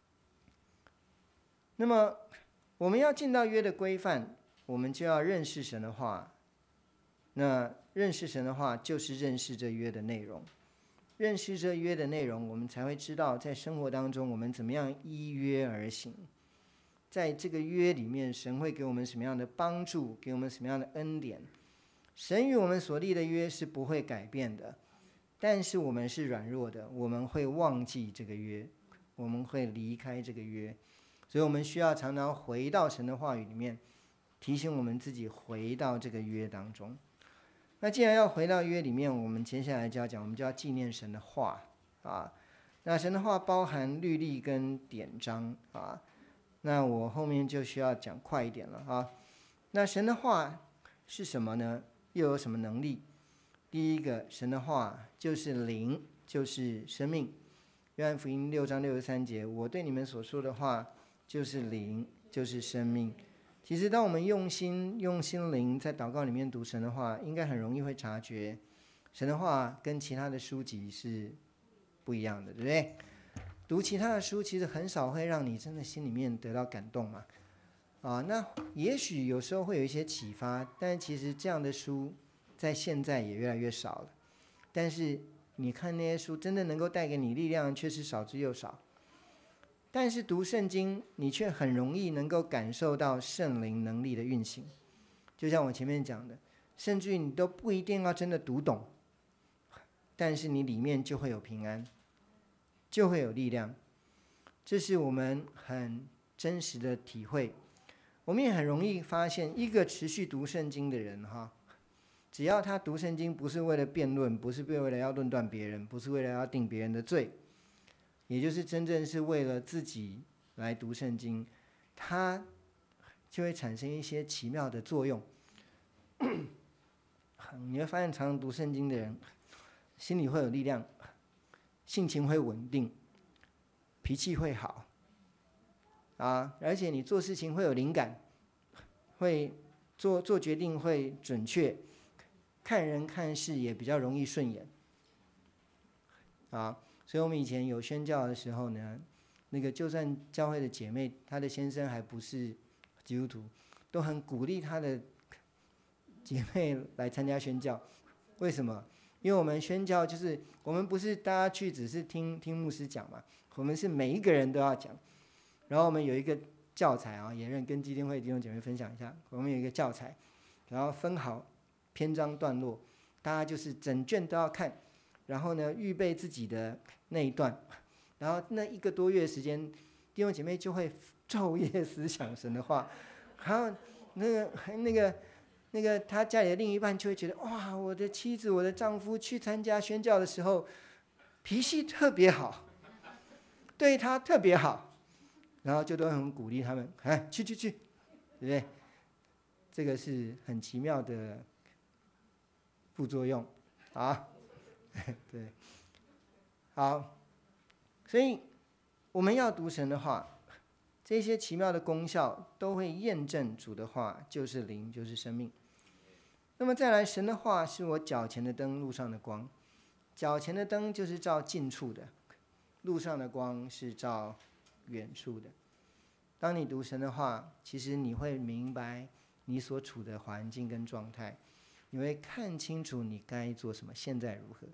那么我们要进到约的规范，我们就要认识神的话。那认识神的话，就是认识这约的内容。认识这约的内容，我们才会知道在生活当中我们怎么样依约而行。在这个约里面，神会给我们什么样的帮助，给我们什么样的恩典。神与我们所立的约是不会改变的，但是我们是软弱的，我们会忘记这个约，我们会离开这个约，所以我们需要常常回到神的话语里面，提醒我们自己回到这个约当中。那既然要回到约里面，我们接下来就要讲，我们就要纪念神的话啊。那神的话包含律例跟典章啊。那我后面就需要讲快一点了啊。那神的话是什么呢？又有什么能力？第一个，神的话就是灵，就是生命。约翰福音六章六十三节，我对你们所说的话就是灵，就是生命。其实当我们用心用心灵在祷告里面读神的话，应该很容易会察觉神的话跟其他的书籍是不一样的，对不对？读其他的书其实很少会让你真的心里面得到感动嘛。啊，那也许有时候会有一些启发，但其实这样的书在现在也越来越少了。但是你看那些书真的能够带给你力量，却是少之又少。但是读圣经，你却很容易能够感受到圣灵能力的运行。就像我前面讲的，甚至于你都不一定要真的读懂，但是你里面就会有平安，就会有力量。这是我们很真实的体会。我们也很容易发现，一个持续读圣经的人哈，只要他读圣经不是为了辩论，不是为了要论断别人，不是为了要定别人的罪，也就是真正是为了自己来读圣经，它就会产生一些奇妙的作用。你会发现常常读圣经的人心里会有力量，性情会稳定，脾气会好啊，而且你做事情会有灵感，会做做决定会准确，看人看事也比较容易顺眼啊。所以我们以前有宣教的时候呢，那个就算教会的姐妹，她的先生还不是基督徒，都很鼓励她的姐妹来参加宣教。为什么？因为我们宣教就是我们不是大家去只是听听牧师讲嘛，我们是每一个人都要讲。然后我们有一个教材啊，也认跟基金会弟兄姐妹分享一下，我们有一个教材，然后分好篇章段落，大家就是整卷都要看。然后呢，预备自己的那一段，然后那一个多月时间，弟兄姐妹就会昼夜思想神的话，然后那个那个那个他家里的另一半就会觉得，哇，我的妻子、我的丈夫去参加宣教的时候，脾气特别好，对他特别好，然后就都很鼓励他们，哎，去去去，对不对？这个是很奇妙的副作用啊。对，好，所以我们要读神的话，这些奇妙的功效都会验证主的话就是灵，就是生命。那么再来，神的话是我脚前的灯，路上的光。脚前的灯就是照近处的，路上的光是照远处的。当你读神的话，其实你会明白你所处的环境跟状态，你会看清楚你该做什么，现在如何。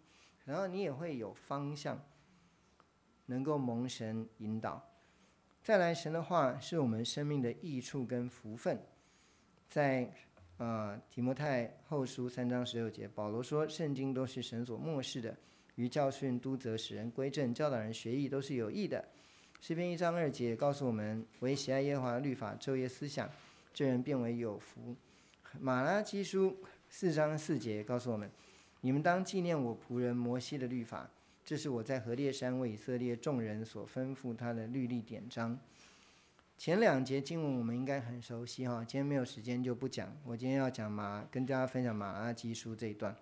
然后你也会有方向，能够蒙神引导。再来，神的话是我们生命的益处跟福分。在呃提摩太后书三章十六节，保罗说，圣经都是神所默示的，于教训、督责、使人归正、教导人学义，都是有益的。诗篇一章二节告诉我们，唯喜爱耶和华的律法，昼夜思想，这人变为有福。马拉基书四章四节告诉我们，你们当纪念我仆人摩西的律法，这是我在何烈山为以色列众人所吩咐他的律例典章。前两节经文我们应该很熟悉哈，今天没有时间就不讲。我今天要讲马，跟大家分享马拉基书这一段。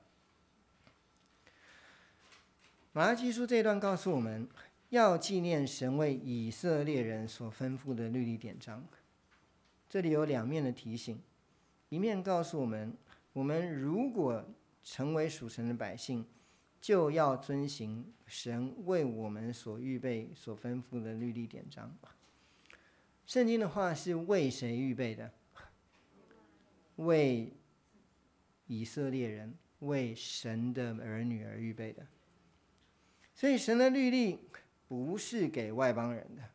马拉基书这一段告诉我们，要纪念神为以色列人所吩咐的律例典章。这里有两面的提醒，一面告诉我们，我们如果成为属神的百姓，就要遵行神为我们所预备、所吩咐的律例典章。圣经的话是为谁预备的？为以色列人，为神的儿女而预备的。所以神的律例不是给外邦人的，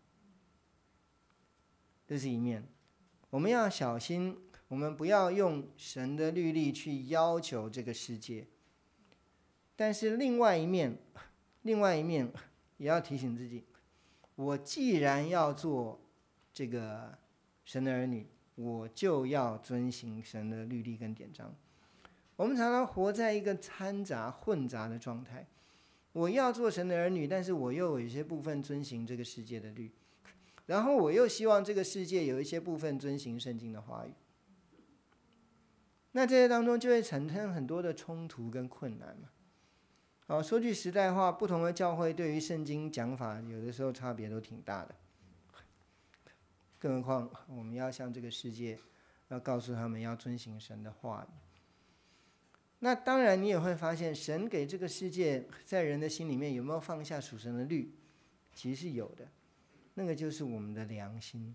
这是一面。我们要小心，我们不要用神的律例去要求这个世界。但是另外一面，另外一面也要提醒自己，我既然要做这个神的儿女，我就要遵行神的律例跟典章。我们常常活在一个掺杂混杂的状态，我要做神的儿女，但是我又有一些部分遵行这个世界的律，然后我又希望这个世界有一些部分遵行圣经的话语。那这些当中就会产生很多的冲突跟困难嘛。好，说句实在话，不同的教会对于圣经讲法有的时候差别都挺大的，更何况我们要向这个世界要告诉他们要遵行神的话语。那当然你也会发现，神给这个世界在人的心里面有没有放下属神的律，其实是有的，那个就是我们的良心。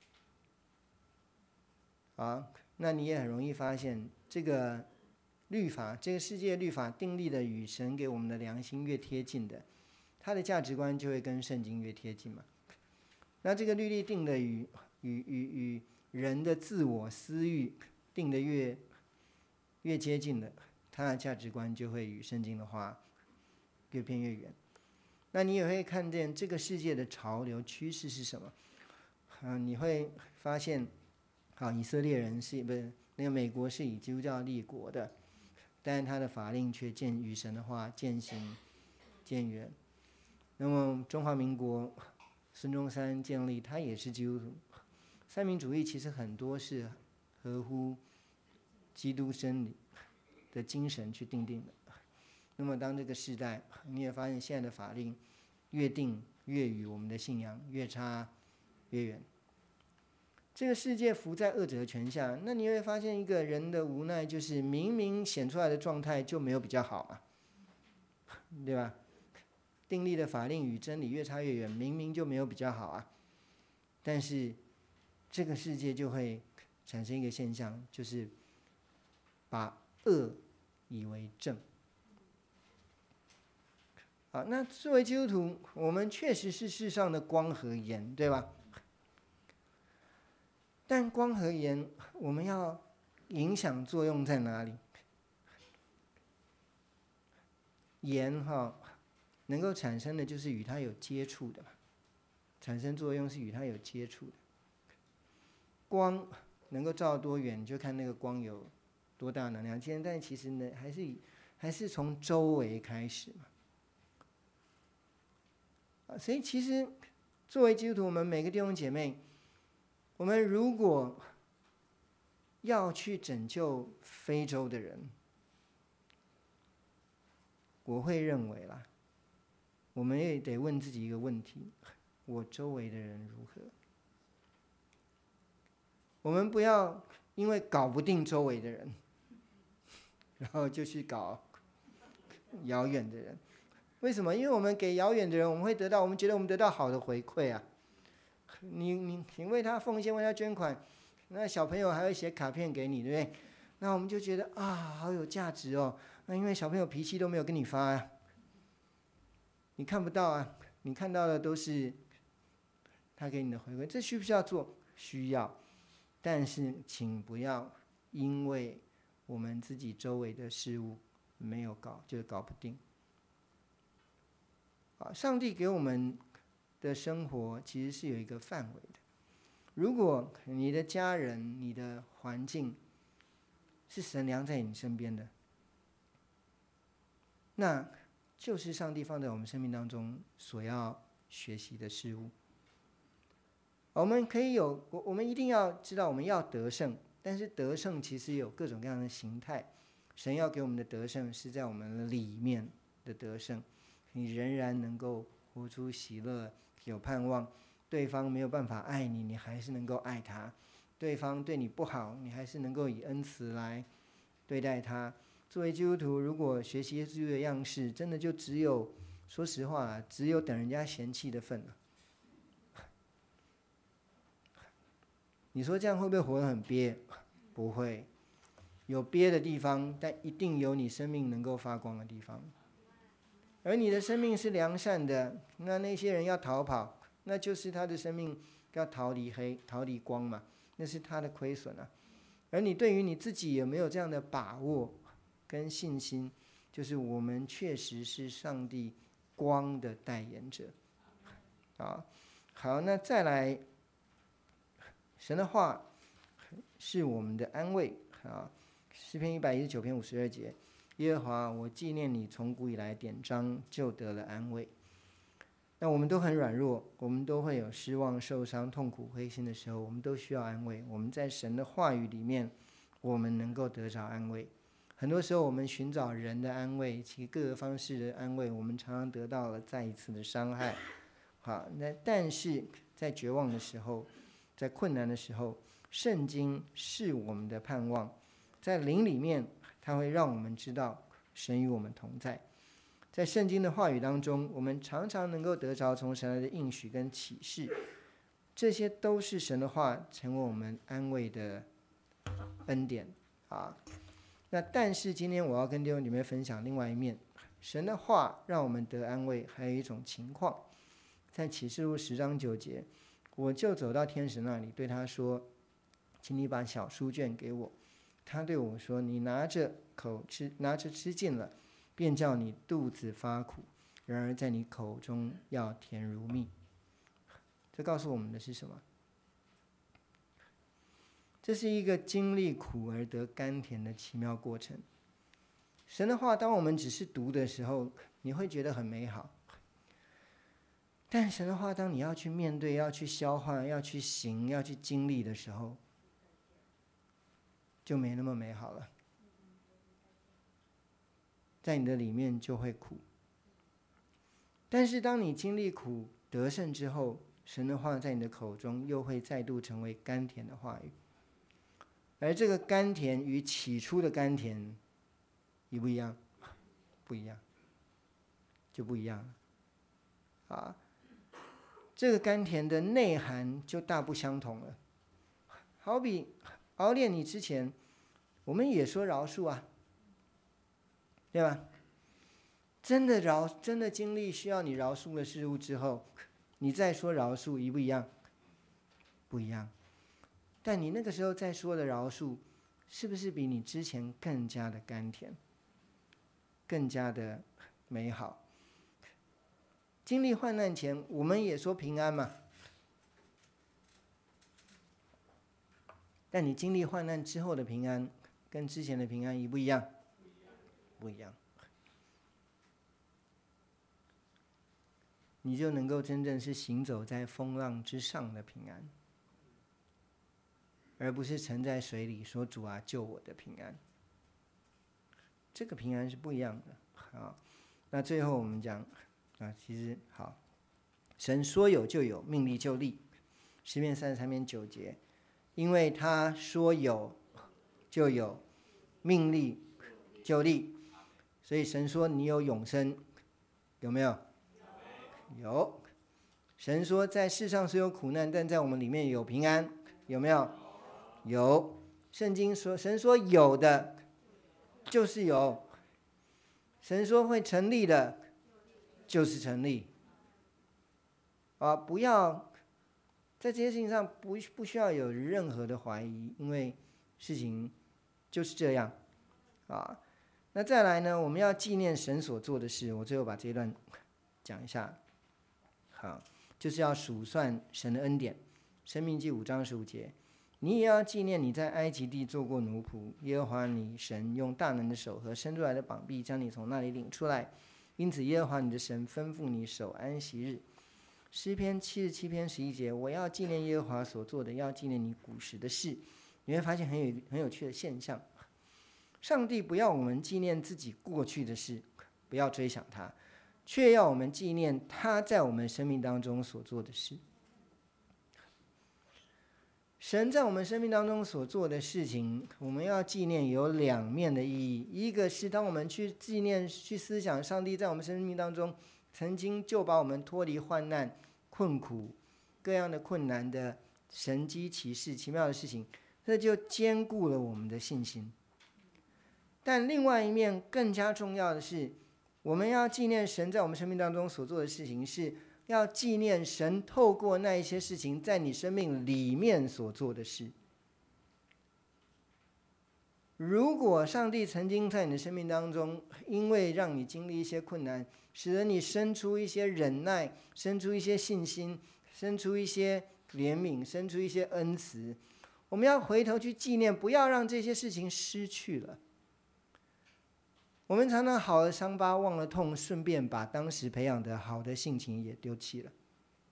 啊，那你也很容易发现，这个律法，这个世界律法订立的与神给我们的良心越贴近的，它的价值观就会跟圣经越贴近嘛。那这个律例定的与与与与人的自我私欲定的越越接近的，它的价值观就会与圣经的话越偏越远。那你也会看见这个世界的潮流趋势是什么？啊，你会发现，好，以色列人是不是那个美国是以基督教立国的，但是他的法令却渐与神的话渐行渐远。那么中华民国孙中山建立，他也是基督徒。三民主义其实很多是合乎基督真理的精神去定定的。那么当这个时代，你也发现现在的法令越定越与我们的信仰越差越远。这个世界伏在恶者的权下，那你会发现一个人的无奈，就是明明显出来的状态就没有比较好嘛，对吧？订立的法令与真理越差越远，明明就没有比较好啊。但是这个世界就会产生一个现象，就是把恶以为正。好，那作为基督徒，我们确实是世上的光和盐，对吧？但光和盐，我们要影响作用在哪里？盐哈，能够产生的就是与它有接触的嘛，产生作用是与它有接触的。光能够照多远，就看那个光有多大能量。现在其实呢，还是还是从周围开始嘛。啊，所以其实作为基督徒，我们每个弟兄姐妹，我们如果要去拯救非洲的人，我会认为啦，我们也得问自己一个问题：我周围的人如何？我们不要因为搞不定周围的人，然后就去搞遥远的人。为什么？因为我们给遥远的人，我们会得到，我们觉得我们得到好的回馈啊。你你你为他奉献，为他捐款，那小朋友还会写卡片给你，对不对？那我们就觉得啊，好有价值哦。那因为小朋友脾气都没有跟你发啊， 你看不到啊，你看到的都是他给你的回馈。这需不需要做？需要，但是请不要因为我们自己周围的事物没有搞，就搞不定。啊，上帝给我们的生活其实是有一个范围的。如果你的家人、你的环境是神良在你身边的，那就是上帝放在我们生命当中所要学习的事物。我们可以有，我们一定要知道我们要得胜，但是得胜其实有各种各样的形态。神要给我们的得胜是在我们里面的得胜，你仍然能够活出喜乐，有盼望。对方没有办法爱你，你还是能够爱他；对方对你不好，你还是能够以恩慈来对待他。作为基督徒，如果学习耶稣的样式，真的就只有，说实话，只有等人家嫌弃的份了。你说这样会不会活得很憋？不会，有憋的地方，但一定有你生命能够发光的地方。而你的生命是良善的，那那些人要逃跑，那就是他的生命要逃离黑、逃离光嘛，那是他的亏损啊。而你对于你自己有没有这样的把握跟信心？就是我们确实是上帝光的代言者。好，好，那再来。神的话是我们的安慰啊！诗篇一百一十九篇五十二节，耶和华，我纪念你从古以来典章，就得了安慰。那我们都很软弱，我们都会有失望、受伤、痛苦、灰心的时候，我们都需要安慰。我们在神的话语里面，我们能够得着安慰。很多时候，我们寻找人的安慰，其实各个方式的安慰，我们常常得到了再一次的伤害。好，那但是在绝望的时候，在困难的时候，圣经是我们的盼望。在灵里面，它会让我们知道神与我们同在。在圣经的话语当中，我们常常能够得着从神来的应许跟启示，这些都是神的话成为我们安慰的恩典啊。那但是今天我要跟弟兄姐妹分享另外一面，神的话让我们得安慰，还有一种情况，在启示录十章九节，我就走到天使那里，对他说：“请你把小书卷给我。”他对我说：“你拿着口吃，拿着吃尽了，便叫你肚子发苦；然而在你口中要甜如蜜。”这告诉我们的是什么？这是一个经历苦而得甘甜的奇妙过程。神的话，当我们只是读的时候，你会觉得很美好。但神的话，当你要去面对、要去消化、要去行、要去经历的时候，就没那么美好了。在你的里面就会苦。但是当你经历苦得胜之后，神的话在你的口中又会再度成为甘甜的话语。而这个甘甜与起初的甘甜一不一样？不一样，就不一样了啊！这个甘甜的内涵就大不相同了。好比熬炼你之前，我们也说饶恕啊，对吧？真的饶，真的经历需要你饶恕的事物之后，你再说饶恕，一不一样？不一样。但你那个时候再说的饶恕，是不是比你之前更加的甘甜，更加的美好？经历患难前，我们也说平安嘛。但你经历患难之后的平安，跟之前的平安一不一样？不一样。你就能够真正是行走在风浪之上的平安，而不是沉在水里说主啊救我的平安。这个平安是不一样的啊。那最后我们讲啊，其实好，神说有就有，命立就立。诗篇三十三篇九节，因为他说有就有，命立就立，所以神说你有永生，有没有？有。神说在世上虽有苦难，但在我们里面有平安，有没有？有。圣经说，神说有的就是有，神说会成立的就是成立。啊，不要在这些事情上不不需要有任何的怀疑，因为事情就是这样啊。那再来呢，我们要纪念神所做的事。我最后把这一段讲一下，好，就是要数算神的恩典。申命记五章十五节，你也要纪念你在埃及地做过奴仆，耶和华你神用大能的手和伸出来的膀臂将你从那里领出来。因此耶和华你的神吩咐你守安息日。诗篇七十七篇十一节，我要纪念耶和华所做的，要纪念你古时的事。你会发现很有很有趣的现象，上帝不要我们纪念自己过去的事，不要追想他，却要我们纪念他在我们生命当中所做的事。神在我们生命当中所做的事情，我们要纪念有两面的意义。一个是当我们去纪念、去思想上帝在我们生命当中曾经就把我们脱离患难、困苦、各样的困难的神迹奇事、奇妙的事情，这就坚固了我们的信心。但另外一面更加重要的是，我们要纪念神在我们生命当中所做的事情，是要纪念神透过那一些事情在你生命里面所做的事。如果上帝曾经在你的生命当中，因为让你经历一些困难，使得你生出一些忍耐，生出一些信心，生出一些怜悯，生出一些恩慈，我们要回头去纪念，不要让这些事情失去了。我们常常好的伤疤忘了痛，顺便把当时培养的好的性情也丢弃了。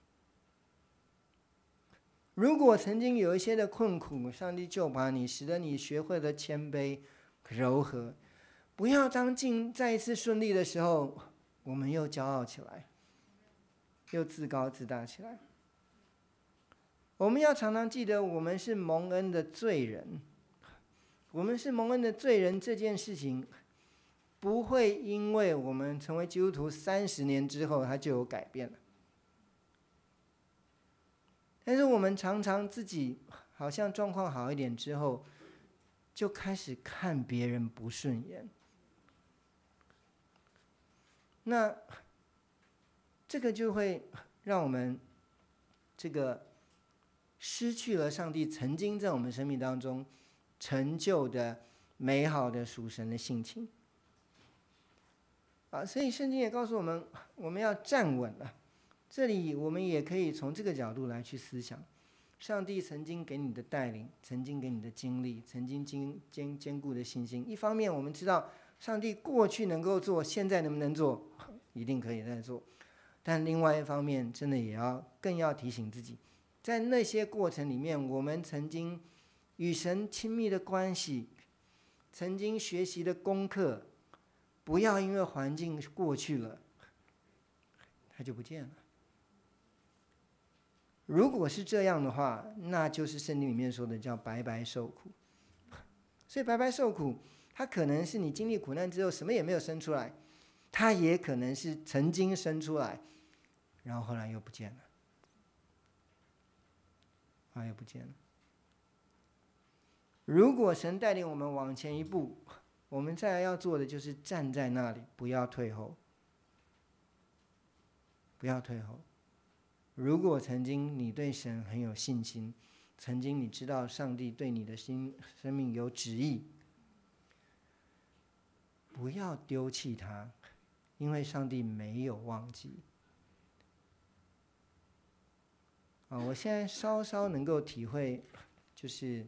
如果曾经有一些的困苦，上帝就把你，使得你学会了谦卑、柔和。不要当进再一次顺利的时候，我们又骄傲起来，又自高自大起来。我们要常常记得，我们是蒙恩的罪人。我们是蒙恩的罪人这件事情，不会因为我们成为基督徒三十年之后，它就有改变了。但是我们常常自己好像状况好一点之后，就开始看别人不顺眼。那这个就会让我们这个失去了上帝曾经在我们生命当中成就的美好的属神的性情啊。所以圣经也告诉我们，我们要站稳了。这里我们也可以从这个角度来去思想，上帝曾经给你的带领，曾经给你的经历，曾经坚坚固的信心。一方面我们知道上帝过去能够做，现在能不能做，一定可以再做。但另外一方面，真的也要更要提醒自己，在那些过程里面，我们曾经与神亲密的关系，曾经学习的功课，不要因为环境过去了，它就不见了。如果是这样的话，那就是圣经里面说的叫白白受苦。所以白白受苦，它可能是你经历苦难之后什么也没有生出来，它也可能是曾经生出来，然后后来又不见了，后来又不见了。如果神带领我们往前一步，我们再来要做的就是站在那里，不要退后，不要退后。如果曾经你对神很有信心，曾经你知道上帝对你的心生命有旨意，不要丢弃它，因为上帝没有忘记。啊，我现在稍稍能够体会，就是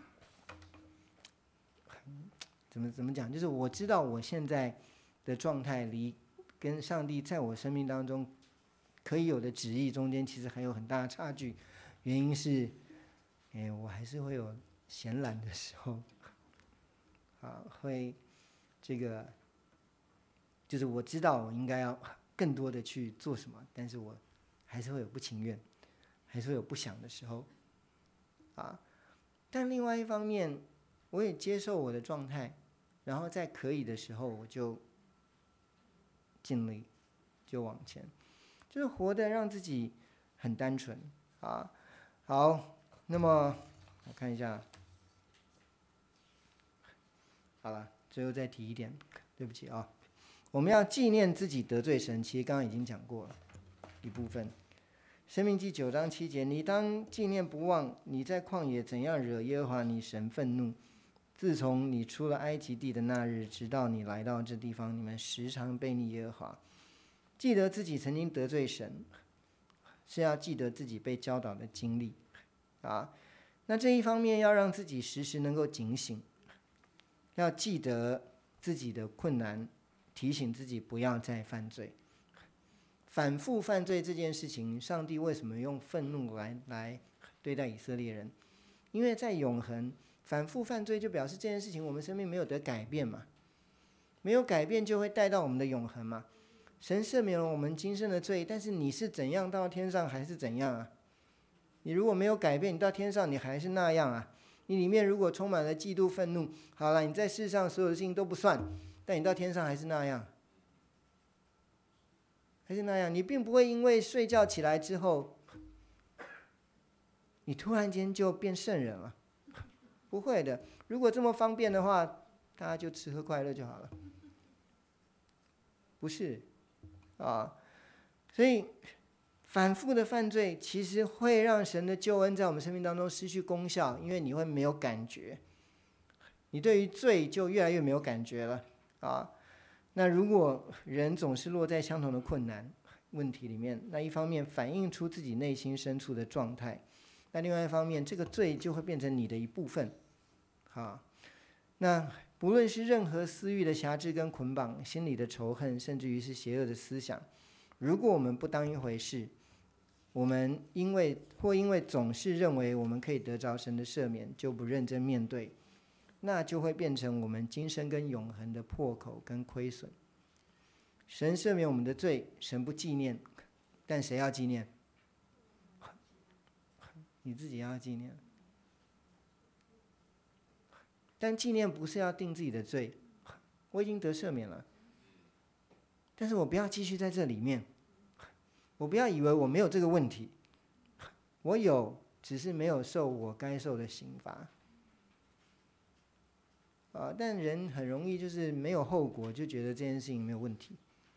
怎么怎么讲，就是我知道我现在的状态离跟上帝在我生命当中可以有的旨意中间其实还有很大的差距。原因是，哎，我还是会有闲懒的时候，啊，会这个，就是我知道我应该要更多的去做什么，但是我还是会有不情愿，还是会有不想的时候，啊，但另外一方面，我也接受我的状态，然后在可以的时候，我就尽力，就往前。就是活得让自己很单纯啊。好，那么我看一下，好了，最后再提一点，对不起啊， 我们要纪念自己得罪神，其实刚刚已经讲过了一部分。申命记九章七节，你当纪念不忘你在旷野怎样惹耶和华你神愤怒。自从你出了埃及地的那日，直到你来到这地方，你们时常悖逆耶和华。记得自己曾经得罪神，是要记得自己被教导的经历啊。那这一方面要让自己时时能够警醒，要记得自己的困难，提醒自己不要再犯罪。反复犯罪这件事情，上帝为什么用愤怒来来对待以色列人？因为在永恒，反复犯罪就表示这件事情我们生命没有得改变嘛，没有改变就会带到我们的永恒嘛。神赦免了我们今生的罪，但是你是怎样到天上还是怎样啊？你如果没有改变，你到天上你还是那样啊。你里面如果充满了嫉妒愤怒，好了，你在世上所有的事情都不算，但你到天上还是那样，还是那样。你并不会因为睡觉起来之后，你突然间就变圣人了，不会的。如果这么方便的话，大家就吃喝快乐就好了，不是啊？所以反复的犯罪其实会让神的救恩在我们生命当中失去功效，因为你会没有感觉，你对于罪就越来越没有感觉了啊。那如果人总是落在相同的困难问题里面，那一方面反映出自己内心深处的状态，那另外一方面这个罪就会变成你的一部分啊。那不论是任何私欲的辖制跟捆绑，心里的仇恨，甚至于是邪恶的思想，如果我们不当一回事，我们因为或因为总是认为我们可以得着神的赦免，就不认真面对，那就会变成我们今生跟永恒的破口跟亏损。神赦免我们的罪，神不纪念，但谁要纪念？你自己要纪念。但纪念不是要定自己的罪，我已经得赦免了，但是我不要继续在这里面，我不要以为我没有这个问题，我有，只是没有受我该受的刑罚。啊，但人很容易就是没有后果，就觉得这件事情没有问题，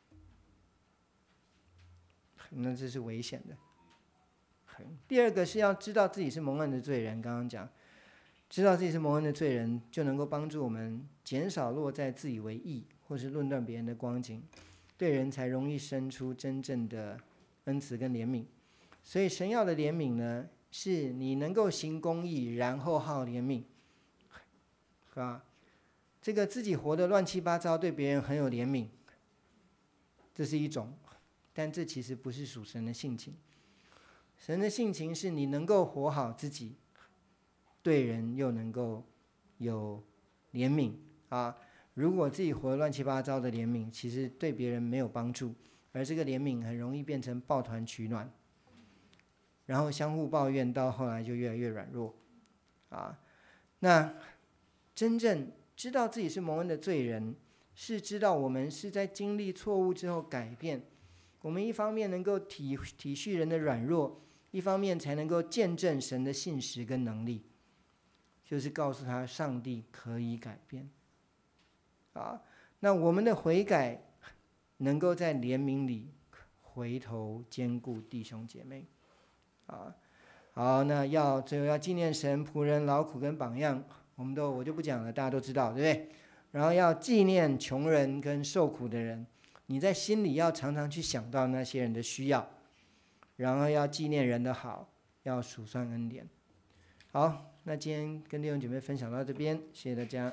那这是危险的。第二个是要知道自己是蒙恩的罪人，刚刚讲，知道自己是蒙恩的罪人，就能够帮助我们减少落在自以为义或是论断别人的光景，对人才容易生出真正的恩慈跟怜悯。所以神要的怜悯呢，是你能够行公义，然后好怜悯，啊，这个自己活得乱七八糟，对别人很有怜悯，这是一种，但这其实不是属神的性情。神的性情是你能够活好自己，对人又能够有怜悯啊。如果自己活得乱七八糟的怜悯，其实对别人没有帮助，而这个怜悯很容易变成抱团取暖，然后相互抱怨，到后来就越来越软弱啊。那真正知道自己是蒙恩的罪人，是知道我们是在经历错误之后改变。我们一方面能够 体, 体恤人的软弱，一方面才能够见证神的信实跟能力，就是告诉他上帝可以改变啊。那我们的悔改能够在怜悯里回头兼顾弟兄姐妹啊。好，那要最后要纪念神仆人劳苦跟榜样，我们都我就不讲了，大家都知道，对不对？然后要纪念穷人跟受苦的人，你在心里要常常去想到那些人的需要，然后要纪念人的好，要数算恩典。好，那今天跟弟兄姐妹分享到这边，谢谢大家。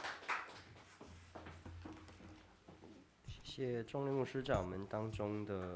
谢谢钟林牧师在我们当中的